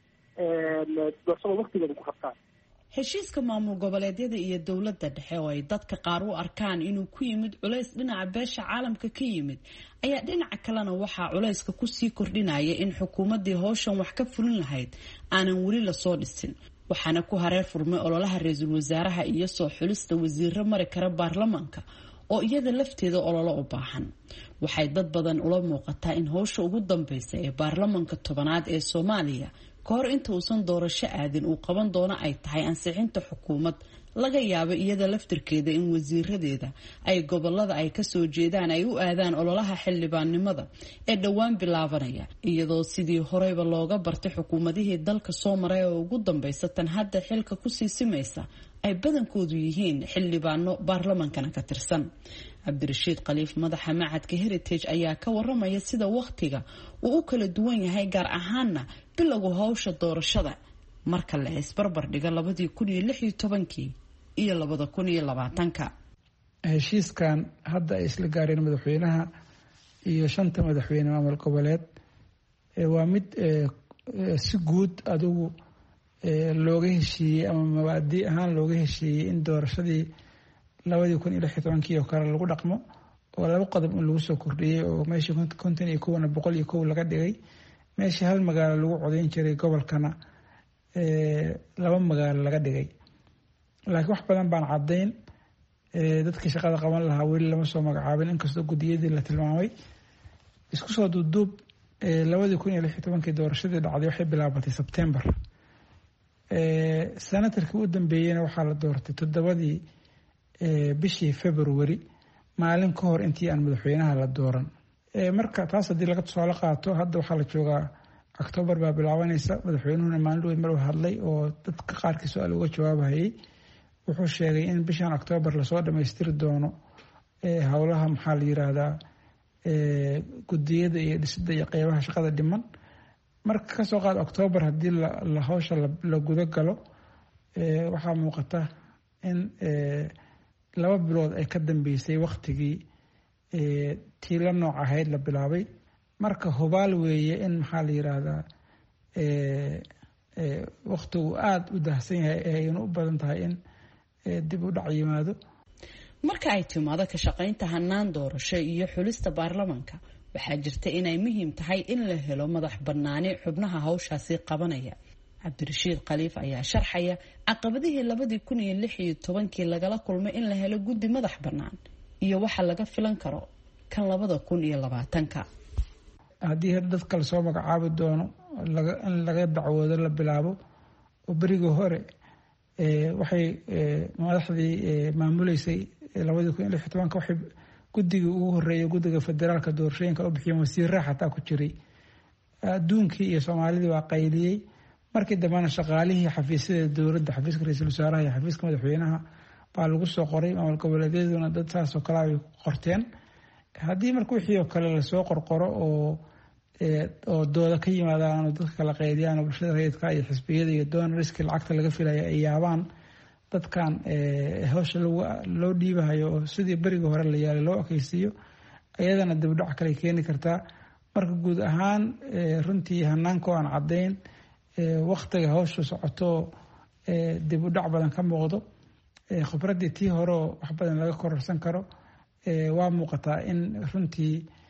doorashada waktigeeda ku qabtaan heshiiska maamul goboleedyada iyo dowladda dhexe oo ay dadka qaar u arkaan inuu ku yimid culays dhinaca beesha caalamka ka yimid ayaa dhinaca kalena waxaa culayska kusii kordhinaya in xukuumaddii howshan wax ka fulin lahayd aanan weli lasoo dhisin waxaana ku hareer furmay ololaha ra-iisul wasaaraha iyo soo xulista wasiiro mari kara baarlamaanka oo iyada lafteeda ololo u baahan waxay dad badan ula muuqataa in howsha ugu dambeysa ee baarlamaanka tobanaad ee Soomaaliya kahor inta uusan doorasho aadin uu qaban doono ay tahay ansixinta xukuumad laga yaabo iyada laftirkeeda in wasiiradeeda ay gobolada ay kasoo jeedaan ay u aadaan ololaha xildhibaannimada ee dhowaan bilaabanaya iyadoo sidii horeyba looga bartay xukuumadihii dalka soo maray oo ugu dambeysa tan hadda xilka kusii simaysa ay badankoodu yihiin xildhibaano baarlamaankana ka tirsan cabdirashiid khaliif madaxa macadka heritage ayaa ka waramaya sida waqtiga uu u kala duwan yahay gaar ahaana bilowga howsha doorashada marka la isbarbar dhigo labadii kun iyo lix iyo tobankii iyo labada kun iyo labaatanka heshiiskan hadda ay isla gaareen madaxweynaha iyo shanta madaxweyne maamul goboleed waa mid si guud adigu looga heshiiyey ama mabaadi ahaan looga heshiiyey in doorashadii labadii kun iyo lix iyo tobankii oo kale lagu dhaqmo oo laba qodob in lagu soo kordhiyey oo meeshii konton iyo kowna boqol iyo kow laga dhigay meeshii hal magaalo lagu codayn jiray gobolkana laba magaalo laga dhigay laakiin wax badan baan caddayn dadkii shaqada qaban lahaa weli lama soo magacaabin inkastoo guddiyadii la tilmaamay isku soo duubduub labadii kun iyo lix iyo tobankii doorashadii dhacday waxay bilaabatay sebtembar sanatarkii u dambeeyeyna waxaa la doortay toddobadii bishii february maalin ka hor intii aan madaxweynaha la dooran marka taas haddii laga tusaale qaato hadda waxaa la joogaa octoobar baa bilaabanaysa madaxweynuhuna maalin weyn mar u hadlay oo dadka qaarkii su-aal uga jawaabahayay wuxuu sheegay in bishan octoobar lasoo dhammaystiri doono howlaha maxaa la yiraahdaa gudiyada iyo dhisida iyo qeybaha shaqada dhiman. marka kasoo qaad octoobar haddii la hawsha la guda galo waxaa muuqata in laba bilood ay ka dambeysay waktigii tii la nooc ahayd la bilaabay. marka hubaal weeye in maxaa la yiraahdaa wakti uu aada u daahsan yahay ayna u badan tahay in dib u dhac yimaado. marka ay timaado ka shaqaynta hanaan doorasho iyo xulista baarlamaanka waxaa jirta inay muhiim tahay in la helo madax banaani xubnaha hawshaasi qabanaya. cabdirashiid khaliif ayaa sharxaya caqabadihii labadii kun iyo lix iyo tobankii lagala kulmay in la helo guddi madax banaan iyo waxa laga filan karo kan labada kun iyo labaatanka. haddii dadka lasoo magacaabi doono in laga dacwoodo la bilaabo oo berigii hore waxay madaxdii maamuleysay labadii kun iyo lix iyo tobanka waxay guddigii ugu horeeyay guddiga federaalka doorashooyinka u bixiyeen wasiirra xataa ku jiray. adduunkii iyo soomaalidii waa qayliyey. markii dambena shaqaalihii xafiisyada dowladda, xafiiska ra-iisul wasaaraha iyo xafiiska madaxweynaha baa lagu soo qoray. maamul goboleedyaduna dad saasoo kale ay qorteen. haddii marka wixii oo kale lasoo qorqoro oo oo dooda ka yimaadaan oo dadka kala qaydiyaan oo bulshada rayidka iyo xisbiyada iyo doonariskii lacagta laga filaya ay yaabaan dadkan hawsha loo dhiibahayo oo sidii berigii hore la yaalay loo ekaysiiyo, iyadana dibdhac kale keeni kartaa. marka guud ahaan runtii hanaanka aan caddayn waktiga hawsha socoto dib u dhac badan ka muuqdo. khibraddii tii hore oo wax badan laga kororsan karo waa muuqataa in runtii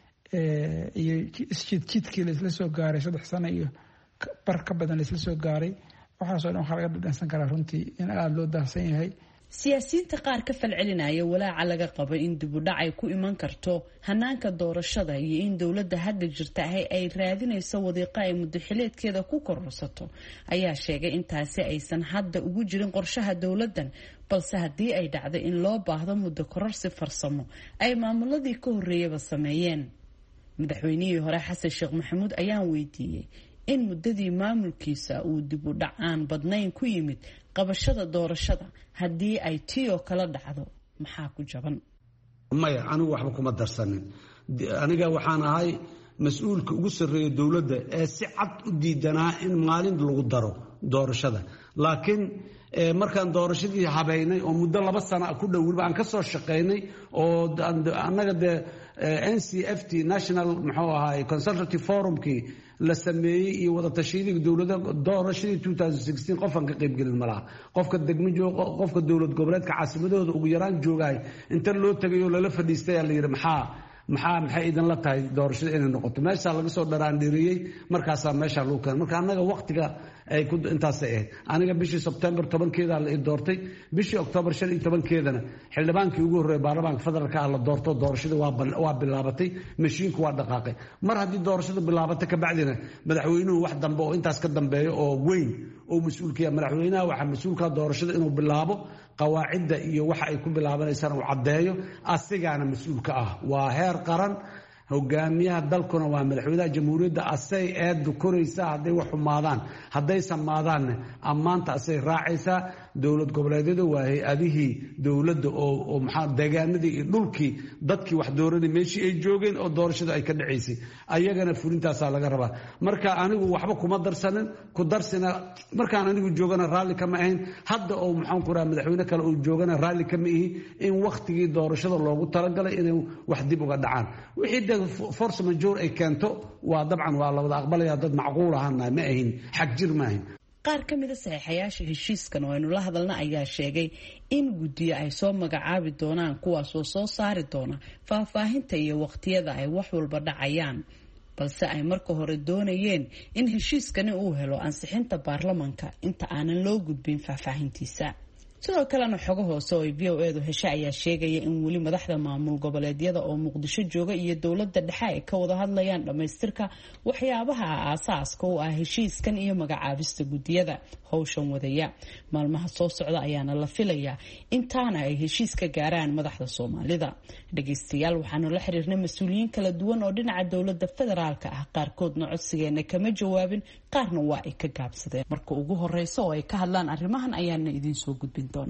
iyo isjidjidkii laisla soo gaaray saddex sano iyo bar ka badan laisla soo gaaray. waxaasoo dhan waxaa laga dhadhansan karaa runtii in aada loo daahsan yahay. siyaasiyiinta qaar ka falcelinaya walaaca laga qabo in dib u dhac ay ku iman karto hanaanka doorashada iyo in dowladda hadda jirta ahay ay raadinayso wadiiqo ay muddaxileedkeeda ku kororsato ayaa sheegay intaasi aysan hadda ugu jirin qorshaha dowladdan, balse haddii ay dhacdo in loo baahdo muddo kororsi farsamo ay maamuladii ka horreeyaba sameeyeen. madaxweynihii hore xasan sheekh maxamuud ayaan weydiiyey in muddadii maamulkiisa uu dib u dhac aan badnayn ku yimid qabashada doorashada haddii ay tii oo kala dhacdo maxaa ku jaban. maya anigu waxba kuma darsanin. aniga waxaan ahay mas-uulka ugu sarreeya dowladda ee si cad u diidanaa in maalin lagu daro doorashada. laakiin markaan doorashadii habeynay oo muddo laba sana ku dhow weliba aan ka soo shaqaynay oo annaga dee n c f t national muxuu ahaay consultative forumkii la sameeyey iyo wada tashiyadii dowladda doorashadii two thousand sixteen qofaan ka qaybgelin malaha. qofka degmo jooga, qofka dowlad goboleedka caasimadooda ugu yaraan joogaay inta loo tagay oo lala fadhiistay la yidhi maxaa maxaa maxay idin la tahay doorashada inay noqoto. meeshaa laga soo dharaandhiriyey markaasaa meeshaa lagu keenay. marka annaga waktiga ay ku intaasay ahayd. aniga bishii sebtembar tobankeeda la i doortay. bishii oktoobar shan iyo tobankeedana xildhibaankii ugu horreeyay baarlamaanka federaalka ah la doorto doorashadii waa bilaabatay, mashiinku waa dhaqaaqay. mar haddii doorashada bilaabatay kabacdina madaxweynuhu wax dambe oo intaas ka dambeeyo oo weyn oo mas-uulkiya madaxweynaha waxaa mas-uulka doorashada inuu bilaabo qawaacidda iyo waxa ay ku bilaabanaysaan uu caddeeyo. asigaana mas-uulka ah. waa heer qaran. hogaamiyaha dalkuna waa madaxweynaha jamhuuriyadda. asay eeddu koraysaa hadday wax xumaadaan. hadday samaadaanna ammaanta asay raacaysaa. dowlad goboleedyada waa hay-adihii dowladda oo maxaa deegaanadii iyo dhulkii dadkii wax dooranay meeshii ay joogeen oo doorashada ay ka dhacaysay ayagana fulintaasaa laga rabaa. marka anigu waxba kuma darsanin. ku darsina markaan anigu joogana raalli kama ahayn. hadda oo maxaan ku raha madaxweyne kale uu joogana raalli kama ihi in waktigii doorashada loogu talagalay inay wax dib uga dhacaan. wixii de force major ay keento waa dabcan waa la wada aqbalaya. dad macquul ahana ma ahin, xag jir ma ahin. qaar ka mid a saxiixayaasha heshiiskan oo aynu la hadalna ayaa sheegay in guddiyo ay soo magacaabi doonaan kuwaasoo soo saari doona faahfaahinta iyo waqtiyada ay wax walba dhacayaan, balse ay marka hore doonayeen in heshiiskani uu helo ansixinta baarlamanka inta aanan loo gudbin faahfaahintiisa. sidoo kalena xogo hoose oo v o edu hesha ayaa sheegaya in weli madaxda maamul goboleedyada oo muqdisho jooga iyo dowladda dhexe ay ka wada hadlayaan dhammaystirka waxyaabaha aasaaska u ah heshiiskan iyo magacaabista guddiyada howshan wadaya. maalmaha soo socda ayaana la filayaa intaana ay heshiis ka gaaraan madaxda soomaalida. dhageystayaal waxaanu la xiriirnay mas-uuliyiin kala duwan oo dhinaca dowladda federaalka ah. qaarkoodna codsigeena kama jawaabin, qaarna waa ay ka gaabsadeen. marka ugu horeysa oo ay ka hadlaan arrimahan ayaana idiin soo gudbin doonaa.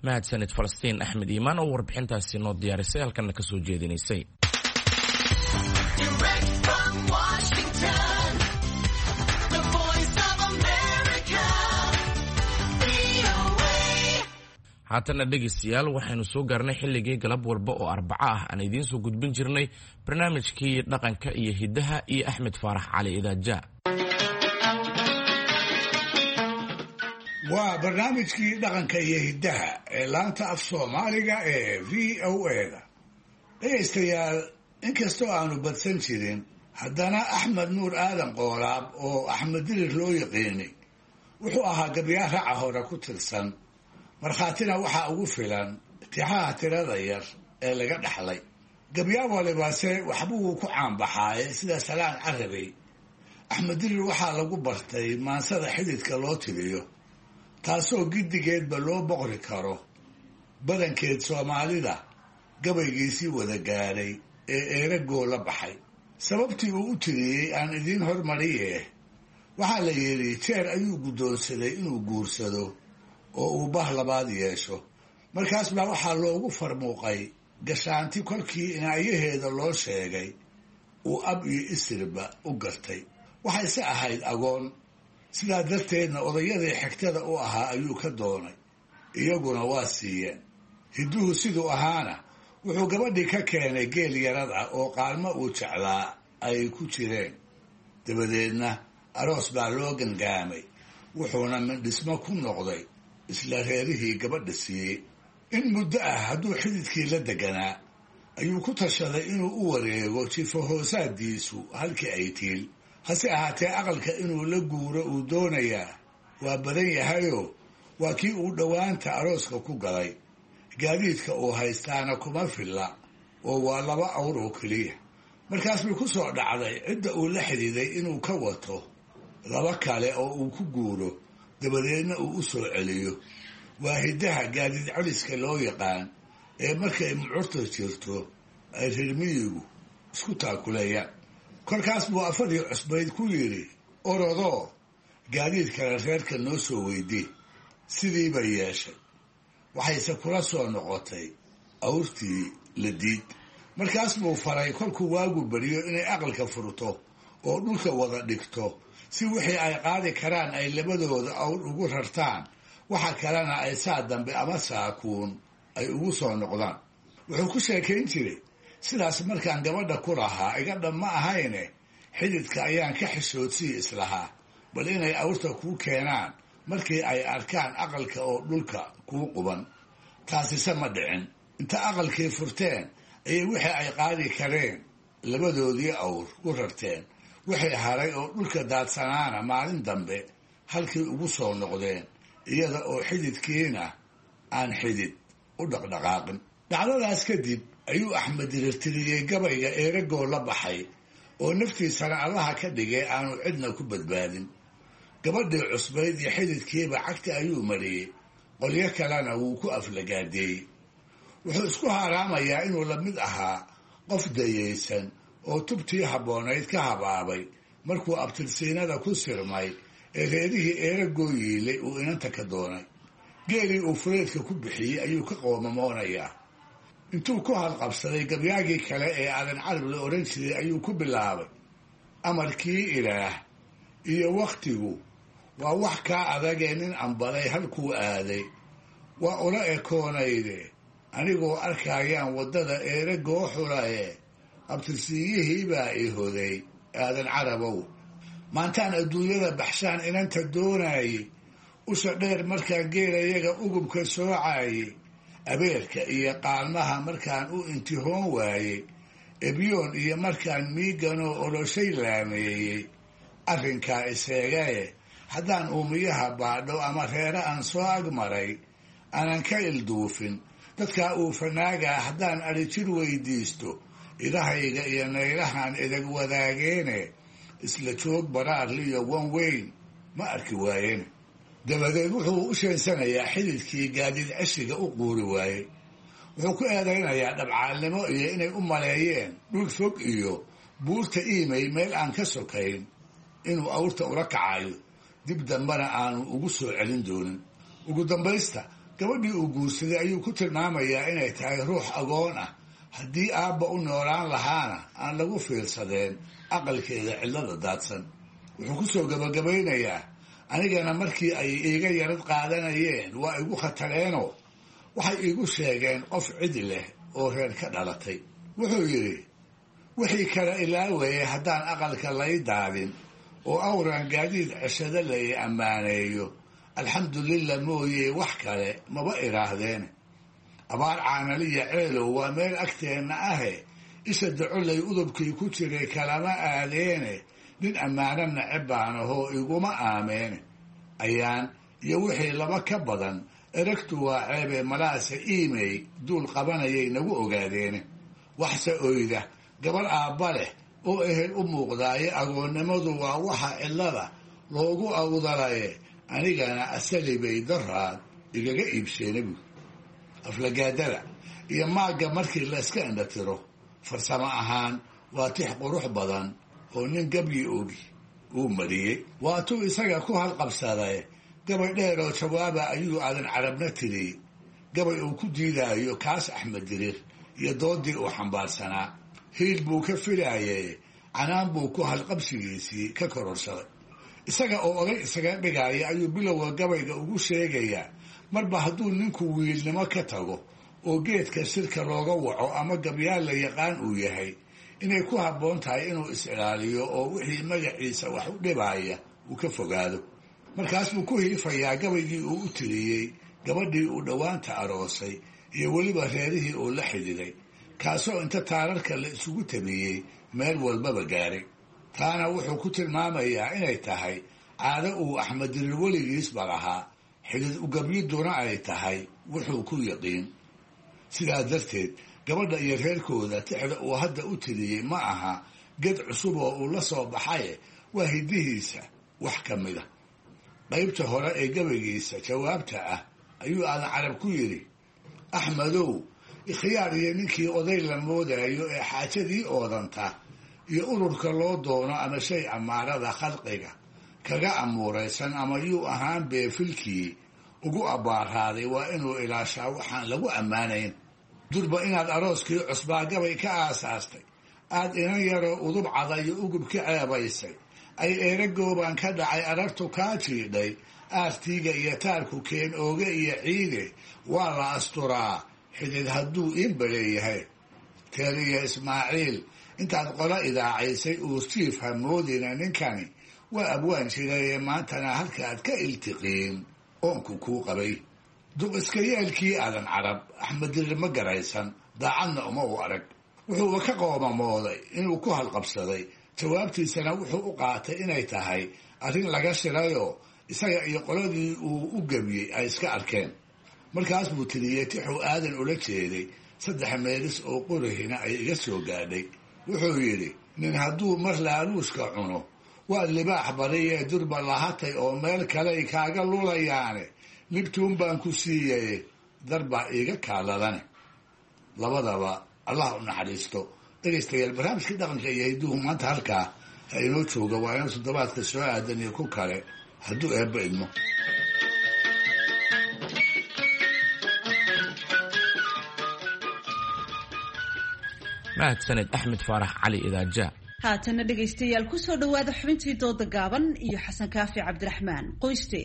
mahadsanid falastiin axmed iimaan oo warbixintaasi noo diyaarisay halkanna ka soo jeedinaysay. haatana dhegaystayaal waxaynu soo gaarnay xilligii galab walba oo arbaco ah aan idiin soo gudbin jirnay barnaamijkii dhaqanka iyo hiddaha iyo axmed faarax cali idaaja. waa barnaamijkii dhaqanka iyo hiddaha ee laanta af soomaaliga ee v o a-da. dhegaystayaal inkastoo aanu badsan jirin haddana axmed nuur aadan qoolaab oo axmed dirir loo yaqiinay wuxuu ahaa gabyaa raca hore ku tirsan, markhaatina waxaa ugu filan tixaha tirada yar ee laga dhaxlay. gabyaa walibase waxbuu ku caanbaxaaye sida salaan carabey. axmed dirir waxaa lagu bartay maansada xididka loo tiriyo, taasoo giddigeedba loo boqri karo. badankeed soomaalida gabaygiisii wada gaadhay ee eeragoo la baxay. sababtii uu u tiriyey aan idiin hormariye waxaa la yidhi jeer ayuu guddoonsaday inuu guursado oo uu bah labaad yeesho. markaas baa waxaa loogu farmuuqay gashaanti kolkii inaayaheeda loo sheegay uu ab iyo isirba u gartay. waxayse ahayd agoon, sidaa darteedna odayadii xigtada u ahaa ayuu ka doonay, iyaguna waa siiyeen. hidduhu siduu ahaana wuxuu gabadhii ka keenay geel yarad ah oo qaalmo uu jeclaa ay ku jireen. dabadeedna aroos baa loo gangaamay, wuxuuna mindhismo ku noqday isla reerihii gabadha siiyey. in muddo ah hadduu xididkii la deganaa ayuu ku tashaday inuu u wareego jifo hoosaadiisu halkii ay tiil. hase ahaatee aqalka inuu la guuro uu doonayaa waa badan yahayoo waa kii uu dhowaanta arooska ku galay. gaadiidka uu haystaana kuma filla oo waa laba awr oo keliya. markaas bay ku soo dhacday cidda uu la xidhiiday inuu ka wato laba kale oo uu ku guuro, dabadeedna uu u soo celiyo. waa hiddaha gaadiid celiska loo yaqaan ee markay mucurta jirto ay reermiyigu isku taakuleeyaan. kolkaas buu afadii cusbayd ku yidhi orodoo gaadiid kale reerka noo soo weydii. sidii bay yeeshay, waxayse kula soo noqotay awrtii la diid. markaas buu faray kolkuu waagu beriyo inay aqalka furto oo dhulka wada dhigto, si wixii ay qaadi karaan ay labadooda awr ugu rartaan, waxa kalena ay saa dambe ama saakuun ay ugu soo noqdaan. wuxuu ku sheekayn jiray sidaas markaan gabadha ku lahaa iga dhab ma ahayne xididka ayaan ka xishoodsii islahaa, bal inay awrta kuu keenaan markii ay arkaan aqalka oo dhulka kuu quban. taasise ma dhicin. inta aqalkii furteen ayay wixii ay qaadi kareen labadoodii awr ku rarteen. wixii haray oo dhulka daadsanaana maalin dambe halkii ugu soo noqdeen, iyada oo xididkiina aan xidid u dhaqdhaqaaqin. dhacdadaas kadib ayuu axmed dirir tiriyey gabayga eeragoo la baxay oo naftiisana allaha ka dhigay aanu cidna ku badbaadin. gabadhii cusbayd iyo xididkiiba cagta ayuu mariyey, qolyo kalena wuu ku aflagaadeeyey. wuxuu isku haaraamayaa inuu la mid ahaa qof dayaysan oo tubtii habboonayd ka habaabay markuu abtirsiinada ku sirmay ee reerihii eeragoo yiilay uu inanta ka doonay. geelii uu fuleedka ku bixiyey ayuu ka qoomamoonayaa. intuu ku halqabsaday gabyaagii kale ee aadan carab la odhan jiray ayuu ku bilaabay amarkii ilaah iyo wakhtigu waa wax kaa adagee nin ambaday halkuu aaday. waa ula ekoonayde anigoo arkaayaan waddada eeragoo xulaye abtirsiiyihii baa i hoday aadan carabow. maantaan adduunyada baxshaan inanta doonaayey, usha dheer markaan geelayaga ugubka soocaayey, abeerka iyo qaalmaha markaan u intihoon waayey, ebyoon iyo markaan miiganoo oloshay laameeyey. arrinkaa iseegaye haddaan uumiyaha baadho ama reere aan soo agmaray aanan ka ilduufin, dadkaa uu fanaagaa haddaan adhijir weydiisto, idahayga iyo naylahan idag wadaageene isla joog baraarliyo wan weyn ma arki waayeen. dabadeed wuxuu u sheensanayaa xididkii gaadiid ceshiga u quuri waayey. wuxuu ku eedaynayaa dhabcaalnimo iyo inay u maleeyeen dhul fog iyo buurta iimay meel aan ka sokayn inuu awrta ula kacayo, dib dambena aanu ugu soo celin doonin. ugu dambaysta gabadhii uu guursaday ayuu ku tilmaamayaa inay tahay ruux agoon ah haddii aabba u noolaan lahaana aan lagu fiirsadeen aqalkeeda cidlada daadsan. wuxuu ku soo gabagabaynayaa anigana markii ay iiga yarad qaadanayeen waa igu khatareenoo waxay iigu sheegeen qof cidi leh oo reer ka dhalatay. wuxuu yidhi wixii kale ilaaweeye haddaan aqalka lay daadin oo awran gaadiid ceshado lay ammaaneeyo alxamdulillah mooye wax kale maba idhaahdeen. abaar caanaliya ceelow waa meel agteenna ahe isha dacolay udubkii ku jiray kalama aadeene nin ammaano neceb baan ahoo iguma aameene. ayaan iyo wixii laba ka badan eragtu waa ceebee malaase iimey duul qabanayay nagu ogaadeene. waxse oyda gabar aabba leh oo ehel u muuqdaaye agoonnimadu waa waxa cidlada loogu awdalaye anigana asali bay daraad igaga iibsheena buud. aflagaadada iyo maagga markii la iska indhatiro farsamo ahaan waa tix qurux badan oo nin gabyi ogi uu mariyey. waatuu isaga ku halqabsaday gabay dheer oo jawaaba ayuu aadan carabna tiriyey. gabay uu ku diidaayo kaas axmed diriir iyo doodii uu xambaarsanaa. hiil buu ka filaayey canaan buu ku halqabsigiisii ka kororsaday. isaga oo oday isaga dhigaya ayuu bilowga gabayga ugu sheegayaa marba hadduu ninku wiilnimo ka tago oo geedka shirka looga waco ama gabyaal la yaqaan uu yahay inay ku habboon tahay inuu is-ilaaliyo oo wixii magaciisa wax u dhibaaya uu ka fogaado. markaas buu ku hiifayaa gabaygii uu u tiriyey gabadhii uu dhowaanta aroosay iyo weliba reerihii uu la xidhiiday, kaasoo inta taararka la isugu tabiyey meel walbaba gaaray. taana wuxuu ku tilmaamayaa inay tahay caado uu axmed diriir weligiisba lahaa, xidid ugabyiduna ay tahay wuxuu ku yaqiin. sidaas darteed gabadha iyo reerkooda tixda uu hadda u tiriyey ma aha ged cusub oo uu la soo baxaye waa hiddihiisa wax ka mid a. qaybta hore ee gabaygiisa jawaabta ah ayuu aadan carab ku yidhi axmedow ikhyaar iyo ninkii oday la moodayo ee xaajadii oodanta iyo ururka loo doono ama shay amaarada khalqiga kaga amuuraysan ama yuu ahaan beefilkii ugu abbaaraaday waa inuu ilaashaa waxaan lagu ammaanayn. durba inaad arooskii cusbaa gabay ka aasaastay aad inan yaroo udub cadayo ugub ka ceebaysay ay eeragoobaan ka dhacay arartu kaa jiidhay aartiiga iyo taarku keen ooge iyo ciide waa la asturaa xidid hadduu iinba leeyahay. teeriya ismaaciil intaad qola idaacaysay uurjiif hamoodina ninkani waa abwaan jiraye maantana halkaad ka iltiqiin oonku kuu qabay. duq iska yeelkii aadan carab axmed diriir ma garaysan, daacadna uma u arag. wuxuuba ka qoomamooday inuu ku halqabsaday, jawaabtiisana wuxuu u qaatay inay tahay arrin laga shirayoo isaga iyo qoladii uu u gebiyey ay iska arkeen. markaas buu tiriyey tixuu aadan ula jeeday saddex meelis oo qurihina ay iga soo gaadhay. wuxuu yidhi nin hadduu mar laaluushka cuno waa libaax bariyee durba lahatay oo meel kaley kaaga lulayaane libtuun baan ku siiyey darbaa iiga kaaladane. labadaba allah u naxariisto. dhegaystayaal barnaamijkii dhaqanka iyo hidduhu maanta halkaa ha inoo jooga waa inuu toddobaadka soo aadan iyo ku kale hadduu eebba idmo. mahadsaned axmed faarax cali idaaja. haatana dhegaystayaal ku soo dhowaada xubintii dooda gaaban iyo xasan kaafi cabdiraxmaan qoyste.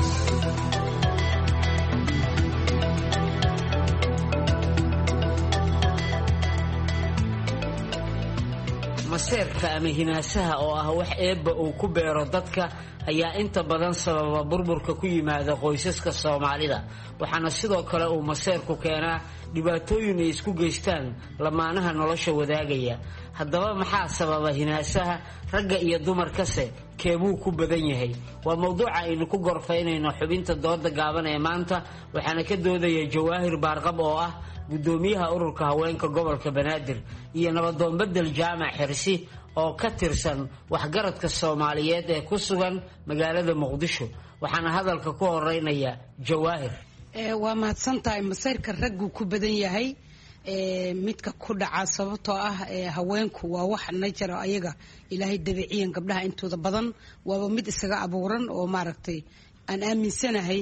maseerka ama hinaasaha oo ah wax eebba uu ku beero dadka ayaa inta badan sababa burburka ku yimaada qoysaska Soomaalida, waxaana sidoo kale uu maseerku keenaa dhibaatooyin ay isku geystaan lamaanaha nolosha wadaagaya. haddaba maxaa sababa hinaasaha ragga iyo dumarkase keebuu ku badan yahay? waa mawduuca aynu ku gorfaynayno xubinta dooda gaaban ee maanta, waxaana ka doodaya Jawaahir Baarqab oo ah gudoomiyaha ururka haweenka gobolka Banaadir iyo nabadoon bedel jaamac xirsi oo ka tirsan waxgaradka Soomaaliyeed ee ku sugan magaalada Muqdisho. waxaana hadalka ku horeynaya Jawaahir. ee waa mahadsantahay. maseerka raggu ku badan yahay ee midka ku dhaca sababtoo ah ee haweenku waa wax najaro ayaga ilaahay dabiiciyan gabdhaha intooda badan waaba mid isaga abuuran oo maaragtay aan aaminsanahay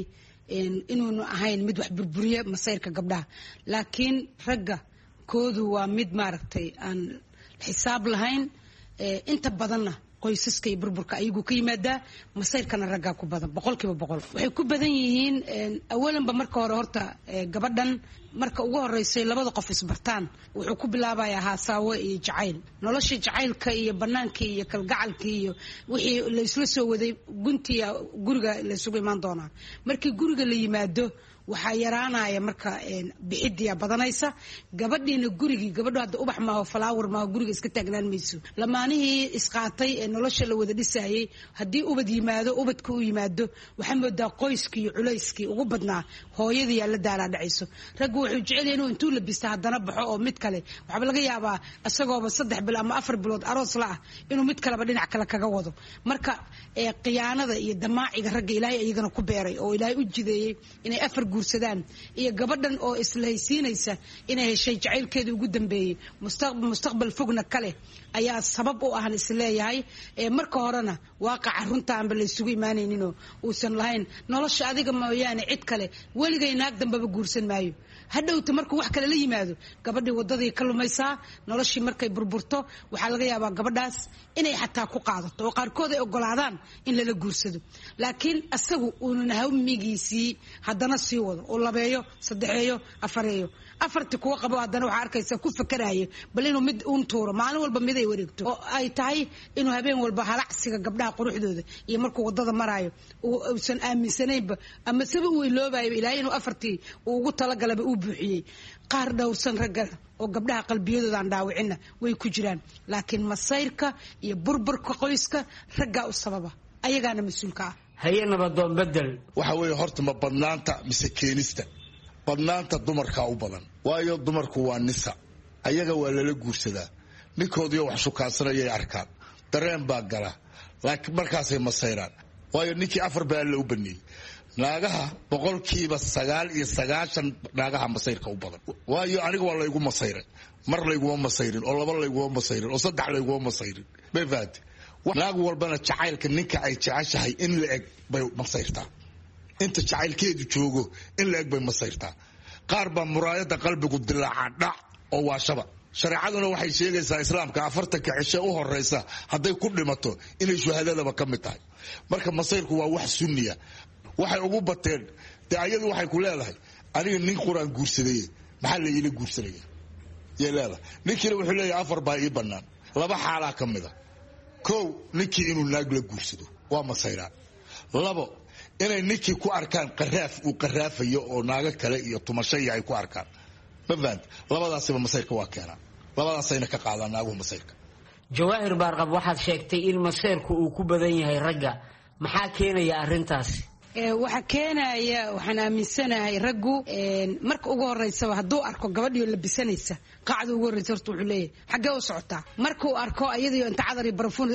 inuuna ahayn mid wax burburiya masayrka gabdhaha laakiin ragga koodu waa mid maaragtay aan xisaab lahayn inta badanna qoysaska iyo burburka ayagu ka yimaadaa masayrkana raggaa ku badan boqolkiiba boqol waxay ku badan yihiin awalanba marka hore horta gabadhan marka ugu horeysay labada qof isbartaan wuxuu ku bilaabayaa haasaawo iyo jacayl nolosha jacaylka iyo bannaankii iyo kalgacalkii iyo wixii la isla soo waday guntiya guriga la isugu imaan doonaa markii guriga la yimaado waxaa yaraanaya marka bixidiya badanaysa gabadhiina gurigii gabadhu hadda ubax maaho flower maaho guriga iska taagnaan mayso lamaanihii isqaatay ee nolosha la wada dhisayay haddii ubad yimaado ubadka u yimaado waxaa moodaa qoyskii iyo culayskii ugu badnaa hooyadii yaa la daalaa dhacayso raggu wuxuu jecel yahay inuu intuu labista haddana baxo oo mid kale waxaaba laga yaabaa isagooba saddex bil ama afar bilood aroos la ah inuu mid kaleba dhinac kale kaga wado marka khiyaanada iyo damaaciga ragga ilaahay iyagana ku beeray oo ilaahay u jideeyey inay afar guursadaan iyo gabadhan oo islahaysiinaysa inay heshay jacaylkeeda ugu dambeeyey mustaqbal fogna kale ayaa sabab u ahan isleeyahay marka horena waaqaca runta aanba la isugu imaanayninoo uusan lahayn nolosha adiga mooyaane cid kale weligay naag dambaba guursan maayo hadhowta markuu wax kale la yimaado gabadhii wadadii ka lumaysaa noloshii markay burburto waxaa laga yaabaa gabadhaas inay xataa ku qaadato oo qaarkood ay ogolaadaan in lala guursado laakiin asagu uunan hawmigiisii haddana sii wado oo labeeyo saddexeeyo afareeyo afarti kuwa qabo haddana waxaa arkaysa ku fakarayo bal inuu mid uun tuuro maalin walba mid ay wareegto oo ay tahay inuu habeen walba halacsiga gabdhaha quruxdooda iyo markuu wadada maraayo uusan aaminsanaynba ama saba uu iloobayo ilaahay inuu afartii uu ugu talagalaba uu buuxiyey qaar dhowrsan ragga oo gabdhaha qalbiyadooda aan dhaawicina way ku jiraan laakiin masayrka iyo burburka qoyska raggaa u sababa ayagaana mas-uulka ah haye nabadoon bedel waxa weeye horta ma badnaanta mise keenista badnaanta dumarkaa u badan waayo dumarku waa nisa ayaga waa lala guursadaa ninkoodiyo wax shukaansanayay arkaan dareen baa gala laakiin markaasay masayraan waayo ninkii afar baa la u baneeyey naagaha boqolkiiba sagaal iyo sagaashan naagaha masayrka u badan waayo aniga waa laygu masayray mar layguma masayrin oo laba layguma masayrin oo saddex layguma masayrin bay faati naag walbana jacaylka ninka ay jeceshahay in la eg bay masayrtaa inta jacaylkeedu joogo in la eg bay masayrtaa qaar baa muraayada qalbigu dilaaca dhac oo waa shaba shareecaduna waxay sheegaysaa islaamka afartanka cishe u horeysa hadday ku dhimato inay shuhadadaba ka mid tahay marka masayrku waa wax sunniya waxay ugu bateen dee ayadu waxay ku leedahay aniga nin quraan guursaday maxaa la iila guursanaya yay leedahay ninkiina wuxuu leeyahay afar baa ii bannaan laba xaalaa ka mid a kow ninkii inuu naag la guursado waa masayraan labo inay ninkii ku arkaan qaraaf uu qaraafayo oo naago kale iyo tumasho iyo ay ku arkaan ma fahamti labadaasiba masayrka waa keenaa labadaasayna ka qaadaan naaguhu masayrka jawaahir baarqab waxaad sheegtay in masayrku uu ku badan yahay ragga maxaa keenaya arrintaasi waxaa keenaya waxaan aaminsanahay raggu marka ugu horeysaba hadduu arko gabadhiyo labisanaysa qaacda ugu horreysa horta wuxuu leeyahay xaggee u socotaa markuu arko ayadiyo inta cadar iyo barafuun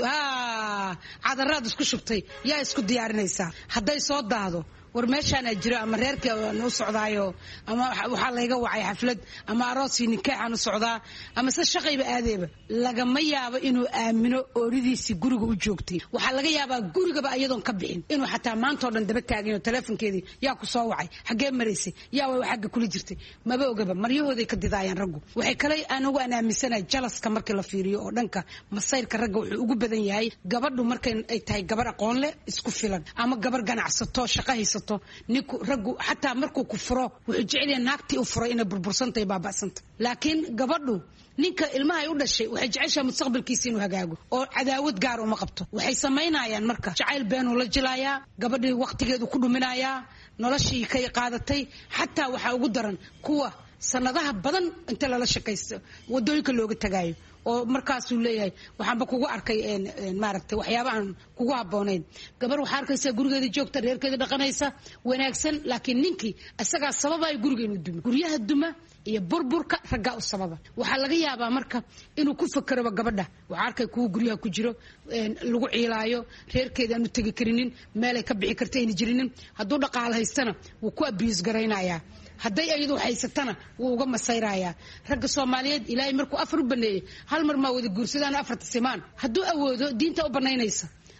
cadaraad isku shubtay yaa isku diyaarinaysaa hadday soo daahdo war meeshaana jiro ama reerkii aan u socdaayo ama waxaa layga wacay xaflad ama aroosii nikaaxaan u socdaa ama se shaqayba aadeeba lagama yaabo inuu aamino ooridiisii guriga u joogtay waxaa laga yaabaa gurigaba iyadoon ka bixin inuu xataa maantao dhan daba taagino teleefonkeedii yaa ku soo wacay xaggee maraysay yaa way xagga kula jirtay maba ogaba maryahooday ka didaayaan raggu waxay kale anigu aan aaminsanahay jalaska markii la fiiriyo oo dhanka masayrka ragga wuxuu ugu badan yahay gabadhu markay ay tahay gabar aqoon leh isku filan ama gabar ganacsato shaqa haysato ninku raggu xataa markuu ku furo wuxuu jecel yahay naagtii u furay inay burbursantay baaba'santa laakiin gabadhu ninka ilmaha ay u dhashay waxay jeceshahay mustaqbalkiisa inuu hagaago oo cadaawad gaar uma qabto waxay samaynayaan marka jacayl beenuu la jilayaa gabadhii waqtigeedu ku dhuminayaa noloshii kay qaadatay xataa waxaa ugu daran kuwa sanadaha badan inta lala shaqaysto wadooyinka looga tagaayo oo markaasuu leeyahay waxaanba kugu arkay maaragtay waxyaaba aan kugu habboonayn gabar waxaa arkaysaa gurigeeda joogta reerkeeda dhaqanaysa wanaagsan laakiin ninkii isagaa sababaya guriga inuu dumo guryaha duma iyo burburka raggaa u sababa waxaa laga yaabaa marka inuu ku fakeraba gabadha waxaa arkay kuwa guryaha ku jiro lagu ciilaayo reerkeeda aanu tegi karinin meelay ka bixi karta ayna jirinin hadduu dhaqaalo haystana wuu ku abiyus garaynayaa hadday ayadu haysatana wuu uga masayrayaa ragga Soomaaliyeed ilaahay markuu afar u baneeyay hal mar ma wada guursadaan afarta simaan hadduu awoodo diinta u banaynaysa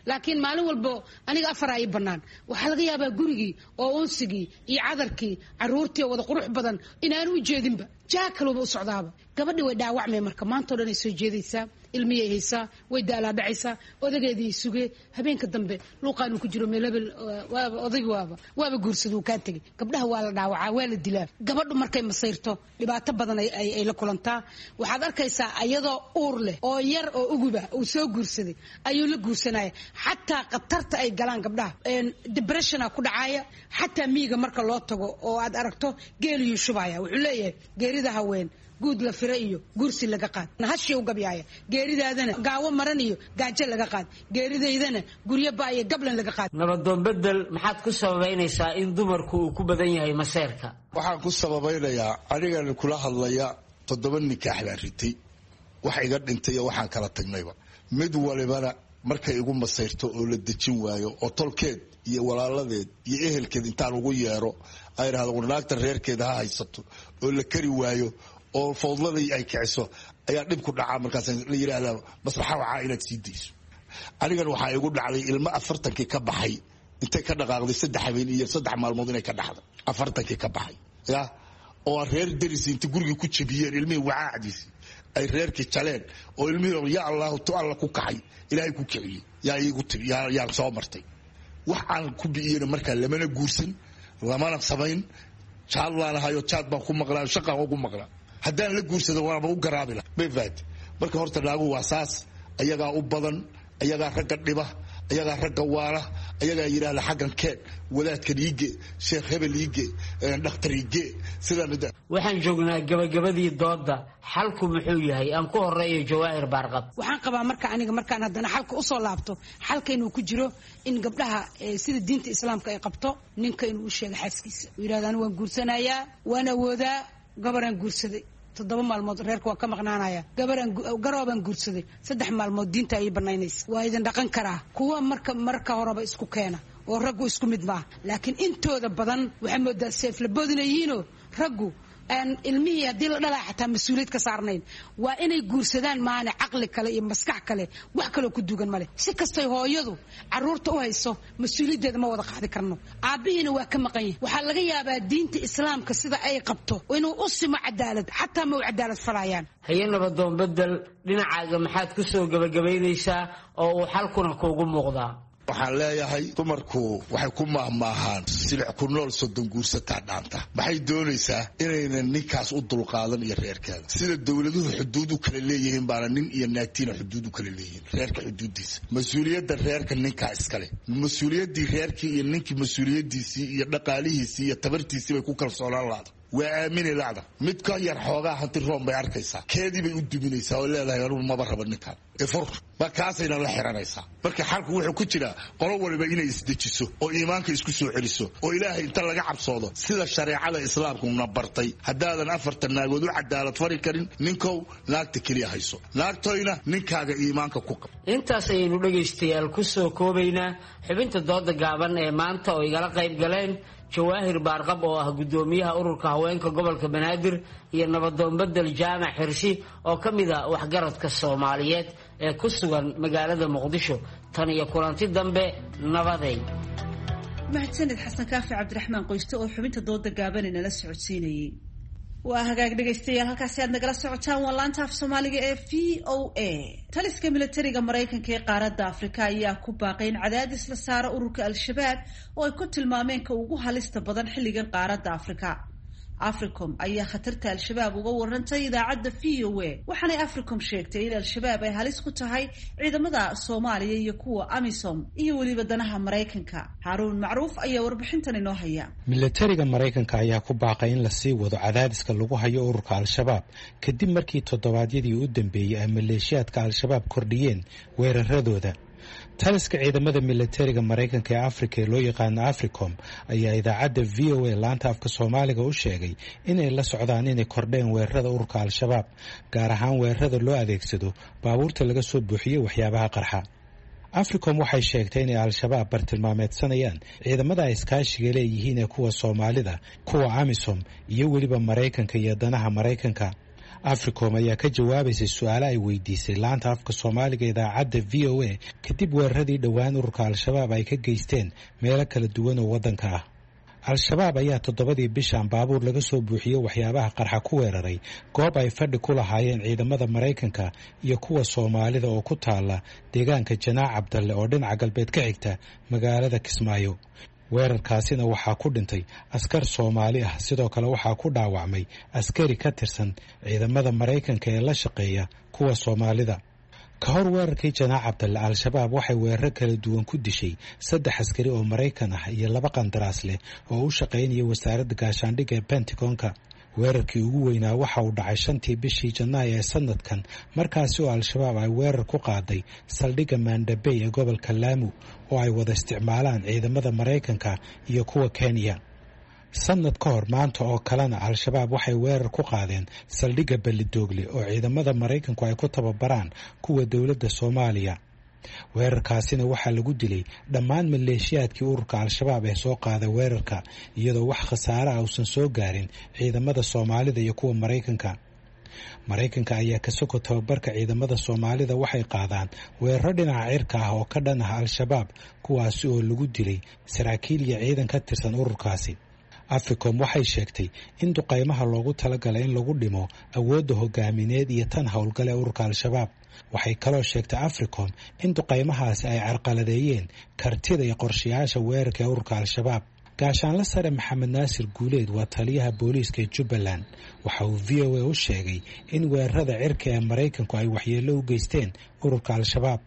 laakiin maalin walbo aniga afar ay banaan waxa laga yaabaa gurigii oo unsigii iyo cadarkii caruurtii wada qurux badan inaan u jeedinba jaakalba u socdaaba gabadhi way dhaawacmay marka maanta oo dhan ay soo jeedaysaa ilmiyay haysaa way daalaa dhacaysaa odageedii sugee habeenka dambe luuqaan ku jiro meelabel waaba odaygu waaba waaba guursaduu kaa tegay gabdhaha waa la dhaawacaa waa la dilaa gabadhu markay masayrto dhibaato badan ay ay la kulantaa waxaad arkaysaa ayadoo uur leh oo yar oo uguba uu soo guursaday ayuu la guursanaya xataa qatarta ay galaan gabdhaha depressiona ku dhacaya xataa miiga marka loo tago oo aad aragto geeliyuu shubaya wuxuu leeyahay geerida haween guud la fira iyo gursi laga qaad nahashi u gabyaya geeridaadana gaawo maran iyo gaajo laga qaad geeridaydana guryo baa iyo gablan laga qaad nabadoon bedel maxaad ku sababaynaysaa in dumarku uu ku badan yahay maseerka waxaan ku sababaynayaa anigan kula hadlaya toddoba nikaax baan ritay wax iga dhintay iyo waxaan kala tagnayba mid walibana markay igu masayrto oo la dejin waayo oo tolkeed iyo walaaladeed iyo ehelkeed intaan ugu yeero ay raahdo naagta reerkeeda ha haysato oo la kari waayo oo fawdladii ay kiciso ayaa dhib ku dhacaa markaas la yiraahdaa maslaxa waxa inaad sii dayso anigan waxa igu dhacday ilmo afartankii ka baxay intay ka dhaqaaqday saddex habeen iyo saddex maalmood inay ka dhaxdo afartankii ka baxay ya oo reer darisi inta guriga ku jabiyeen ilmihii wacaacdiisi ay reerkii jaleen oo ilmihii ya allah tu alla ku kaxay ilaahay ku kiciyay yaa igu tiri yaa yaa soo martay wax aan ku biyeen marka lamana guursan lamana samayn jaadlaana hayo jaad baan ku maqlaa shaqa ugu maqlaa haddaan la guursado waaba u garaabi lahaa bayfaad marka horta naagu waa saas ayagaa u badan ayagaa ragga dhiba ayagaa ragga waala ayagaa yidhaahda xaggan keen wadaadkan iige sheekh hebel iige dhakhtar iige sidaa waxaan joognaa gabagabadii dooda xalku muxuu yahay aan ku horeeyo jawaahir baarqab waxaan qabaa marka aniga markaan haddana xalka usoo laabto xalka inuu ku jiro in gabdhaha sida diinta islaamka ay qabto ninka inuu u sheego xaaskiisa uu yidhahda anigu waan guursanayaa waan awoodaa gabaraan guursaday toddoba maalmood reerka waa ka maqnaanaya gabaraan garoobaan guursaday saddex maalmood diinta ay banaynaysa waa idin dhaqan karaa kuwa marka marka horeba isku keena oo raggu isku mid maaha laakiin intooda badan waxay moodaa seeflaboodinayiinoo raggu aan ilmihii haddii la dhalaa xataa mas-uuliyad ka saarnayn waa inay guursadaan maane caqli kale iyo maskax kale wax kaloo ku dugan male si kastay hooyadu caruurta u hayso mas-uuliyaddeeda ma wada qaadi karno aabbihiina waa ka maqan yahay waxaa laga yaabaa diinta islaamka sida ay qabto inuu u simo cadaalad xataa ma u cadaalad falayaan haye nabadoon bedel dhinacaaga maxaad ku soo gabagabaynaysaa oo uu xalkuna kuugu muuqdaa waxaan leeyahay dumarku waxay ku maahmaahaan silic ku nool soddon guursataa dhaanta maxay doonaysaa inaynan ninkaas u dulqaadan iyo reerkeeda sida dowladuhu xuduud u kala leeyihiin baana nin iyo naagtiina xuduud u kala leeyihiin reerka xuduuddiisa mas-uuliyadda reerka ninkaa iskale mas-uuliyaddii reerkii iyo ninkii mas-uuliyaddiisii iyo dhaqaalihiisii iyo tabartiisii bay ku kalsoonaan laada waa aamini lacda mid ka yar xoogaa hanti roon bay arkaysaa keedii bay u duminaysaa oo leedahay anugu maba raba ninkaan ifur markaasayna la xiranaysaa marka xalku wuxuu ku jiraa qolo waliba inay isdejiso oo iimaanka isku soo celiso oo ilaahay inta laga cabsoodo sida shareecada islaamkuna bartay haddaadan afartan naagood u cadaalad fari karin ninkow naagta keliya hayso naagtoyna ninkaaga iimaanka ku qab intaas ayaynu dhegaystayaal ku soo koobaynaa xubinta dooda gaaban ee maanta oo igala qayb galeen jawaahir baarqab oo ah guddoomiyaha ururka haweenka gobolka banaadir iyo nabadoon bedel jaamac xirsi oo ka mid ah waxgaradka soomaaliyeed ee ku sugan magaalada muqdisho tan iyo kulanti dambe nabaday mahadsanid xasan kaafi cabdiraxmaan qoyste oo xubinta dooda gaaban inala socodsiinayay waa hagaag dhegaystayaal halkaasi aad nagala socotaan waa laanta af soomaaliga ee v o a taliska militariga maraykanka ee qaaradda afrika ayaa ku baaqay in cadaadis la saaro ururka al-shabaab oo ay ku tilmaameen ka ugu halista badan xilligan qaaradda afrika africom ayaa khatarta al-shabaab uga warantay idaacadda v o a waxaanay africom sheegtay in al-shabaab ay halis ku tahay ciidamada soomaaliya iyo kuwa amisom iyo weliba danaha maraykanka haaruun macruuf ayaa warbixintan inoo haya militariga maraykanka ayaa ku baaqay in lasii wado cadaadiska lagu hayo ururka al-shabaab kadib markii toddobaadyadii u dambeeyey ay maleeshiyaadka al-shabaab kordhiyeen weeraradooda taliska ciidamada militariga maraykanka ee afrika ee loo yaqaano africom ayaa idaacadda v o a laanta afka soomaaliga u sheegay inay la socdaan inay kordheen weerarada ururka al-shabaab gaar ahaan weerarada loo adeegsado baabuurta laga soo buuxiyey waxyaabaha qarxa africom waxay sheegtay inay al-shabaab bartilmaameedsanayaan ciidamada ay iskaashiga leeyihiin ee kuwa soomaalida kuwa amisom iyo weliba maraykanka iyo danaha maraykanka africom ayaa ka jawaabaysay su-aale ay weydiisay laanta afka soomaaliga idaacadda v o a kadib weeraradii dhowaan ururka al-shabaab ay ka geysteen meelo kala duwan oo waddanka ah. al-shabaab ayaa toddobadii bishan baabuur laga soo buuxiyey waxyaabaha qarxa ku weeraray goob ay fadhi ku lahaayeen ciidamada maraykanka iyo kuwa soomaalida oo ku taala deegaanka janaac cabdalle oo dhinaca galbeed ka xigta magaalada kismaayo. weerarkaasina waxaa ku dhintay askar soomaali ah, sidoo kale waxaa ku dhaawacmay askari ka tirsan ciidamada maraykanka ee la shaqeeya kuwa soomaalida. ka hor weerarkii janaac cabdalle al-shabaab waxay weerar kala duwan ku dishay saddex askari oo maraykan ah iyo laba qandaraas leh oo u shaqaynaya wasaaradda gaashaandhigga ee pentagonka. weerarkii ugu weynaa waxa uu dhacay shantii bishii janaayo ee sanadkan, markaasi oo al-shabaab ay weerar ku qaaday saldhigga mandabey ee gobolka laamu oo ay wada isticmaalaan ciidamada maraykanka iyo kuwa kenya. sanad ka hor maanta oo kalena al-shabaab waxay weerar ku qaadeen saldhigga Balidoogle oo ciidamada maraykanku ay ku tababaraan kuwa dowladda Soomaaliya. weerarkaasina waxaa lagu dilay dhammaan maleeshiyaadkii ururka al-shabaab ee soo qaaday weerarka, iyadoo wax khasaare ah uusan soo gaarin ciidamada Soomaalida iyo kuwa maraykanka. maraykanka ayaa ka soko tababarka ciidamada Soomaalida waxay qaadaan weeraro dhinaca cirka ah oo ka dhan ah al-shabaab, kuwaasi oo lagu dilay saraakiil iyo ciidan ka tirsan ururkaasi. africom waxay sheegtay in duqaymaha loogu talagalay in lagu dhimo awoodda hogaamineed iyo tan howlgale ururka al-shabaab. waxay kaloo sheegtay africom in duqaymahaasi ay carqaladeeyeen kartida iyo qorshayaasha weerarka ee ururka al-shabaab. gaashaanle sare maxamed naasir guuleed waa taliyaha booliiska ee jubbaland. waxa uu v o a u sheegay in weerarada cirka ee maraykanku ay waxyeello u geysteen ururka al-shabaab.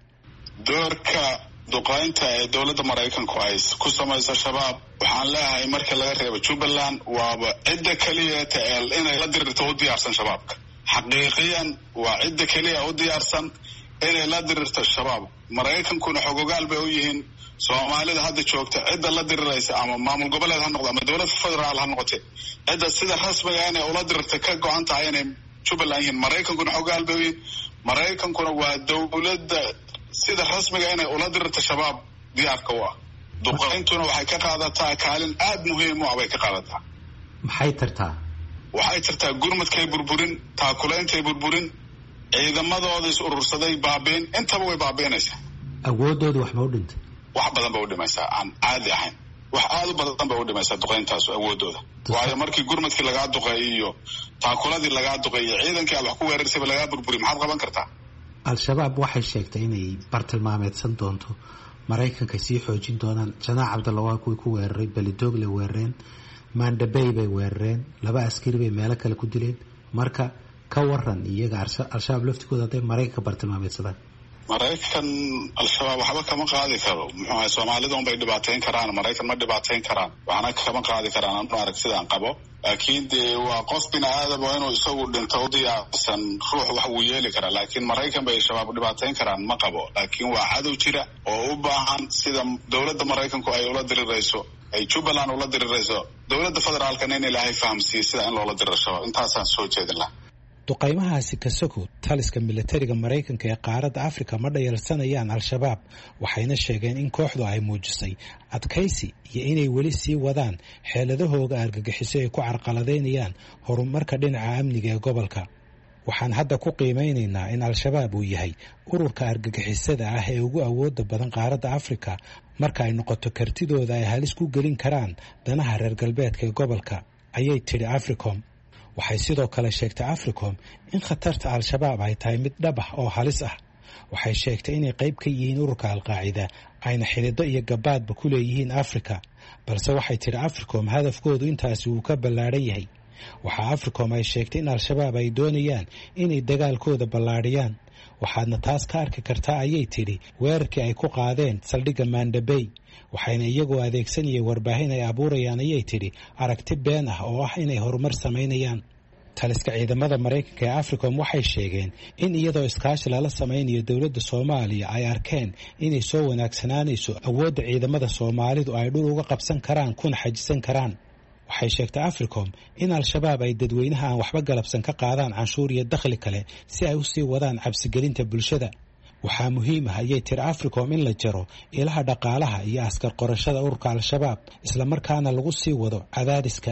doorka duqaynta ee dowladda maraykanku ay ku samayso shabaab, waxaan leeyahay marka laga reebo jubbaland waaba cidda keliya tael inay la dirirto u diyaarsan shabaabka. xaqiiqiyan waa cidda keliya u diyaarsan inay la dirirto shabaab. maraykankuna xogogaal bay u yihiin soomaalida hadda joogta cidda la diriraysa ama maamul goboleed ha noqdo ama dowlad federaal ha noqote, cidda sida rasmiga inay ula dirirta ka go-an tahay inay jubbaland yihiin. maraykankuna xogogaal bay u yihiin. maraykankuna waa dowladda sida rasmiga inay ula dirirta shabaab diyaarka u ah. duqayntuna waxay ka qaadataa kaalin aada muhiim u ah bay ka qaadataa. maxay tartaa? waxay tartaa gurmadkay burburin, taakulaintay burburin, ciidamadooda is urursaday baabiin, intaba way baabiinaysaa. awoodooda wax ma u dhintay? wax badan bay u dhimaysaa aan caadi ahayn. wax aada u badan bay u dhimaysaa duqayntaasu awoodooda. waayo markii gurmadkii lagaa duqeeyey iyo taakuladii lagaa duqeeyey ciidankii aad wax ku weerarsayba lagaa burburi, maxaad qaban kartaa? al-shabaab waxay sheegtay inay bartilmaameedsan doonto maraykanka, sii xoojin doonaan. janaac cabdalle waa kuwii ku weeraray, Balidoogle weerareen, mandabey bay weerareen, laba askari bay meelo kale ku dileen. marka ka waran iyaga al-shabaab laftigooda hadday maraykanka bartilmaameedsadaan. maraykan al-shabaab waxba kama qaadi karo. muxuu ahay soomaalida un bay dhibaateyn karaan, maraykan ma dhibaateyn karaan. waxna kama qaadi karaan anu arag sidaan qabo. laakiin dee waa qof bini aadam oo inuu isagu dhinto u diyaarsan ruux wax wuu yeeli karaa, laakiin maraykan bay shabaab dhibaateyn karaan ma qabo. laakiin waa cadow jira oo u baahan sida dowladda maraykanku ay ula dirirayso, ay jubbaland ula dirirayso, dowladda federaalkana in ilaahay fahamsiiye sida in loola diriro shabaab. intaasaan soo jeedin laha. duqaymahaasi ka sokow taliska militariga maraykanka ee qaaradda afrika ma dhayalsanayaan al-shabaab, waxayna sheegeen in kooxdu ay muujisay adkaysi iyo inay weli sii wadaan xeeladahooga argagixiso ay ku carqaladaynayaan horumarka dhinaca amniga ee gobolka. waxaan hadda ku qiimeynaynaa in al-shabaab uu yahay ururka argagixisada ah ee ugu awooda badan qaaradda afrika marka ay noqoto kartidooda ay halis ku gelin karaan danaha reer galbeedka ee gobolka, ayay tidhi africom. waxay sidoo kale sheegtay africom in khatarta al-shabaab ay tahay mid dhab ah oo halis ah. waxay sheegtay inay qayb ka yihiin ururka al-qaacida, ayna xidido iyo gabaadba ku leeyihiin afrika, balse waxay tidhi africom hadafkoodu intaasi wuu ka ballaadhan yahay. waxaa africom ay sheegtay in al-shabaab ay doonayaan inay dagaalkooda ballaadhiyaan. waxaadna taas ka arki kartaa, ayay tidhi, weerarkii ay ku qaadeen saldhigga mandabey. waxayna iyagoo adeegsanayay warbaahin ay abuurayaan, ayay tidhi, aragti been ah oo ah inay horumar samaynayaan. taliska ciidamada maraykanka ee africom waxay sheegeen in iyadoo iskaashi lala samaynayo dowladda soomaaliya ay arkeen inay soo wanaagsanaanayso awoodda ciidamada soomaalidu ay dhul uga qabsan karaan kuna xajisan karaan. waxay sheegtay africom in al-shabaab ay dadweynaha aan waxba galabsan ka qaadaan canshuur iyo dakhli kale si ay u sii wadaan cabsigelinta bulshada. waxaa muhiim ah, ayay tiri africom, in la jaro ilaha dhaqaalaha iyo askar qorashada ururka al-shabaab, islamarkaana lagu sii wado cadaadiska.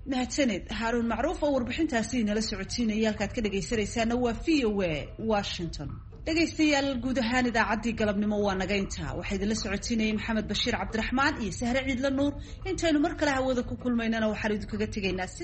mahadsaned haaruun macruuf oo warbixintaasi inala socotiinaya halkaad ka dhagaysanaysaana waa v o a Washington. dhegaystayaal guud ahaan idaacaddii galabnimo waa naga intaa. waxaa idinla socotiinayay maxamed bashiir cabdiraxmaan iyo sahre ciidla nuur. intaynu mar kale hawada ku kulmaynana waxaan idinkaga tegaynaa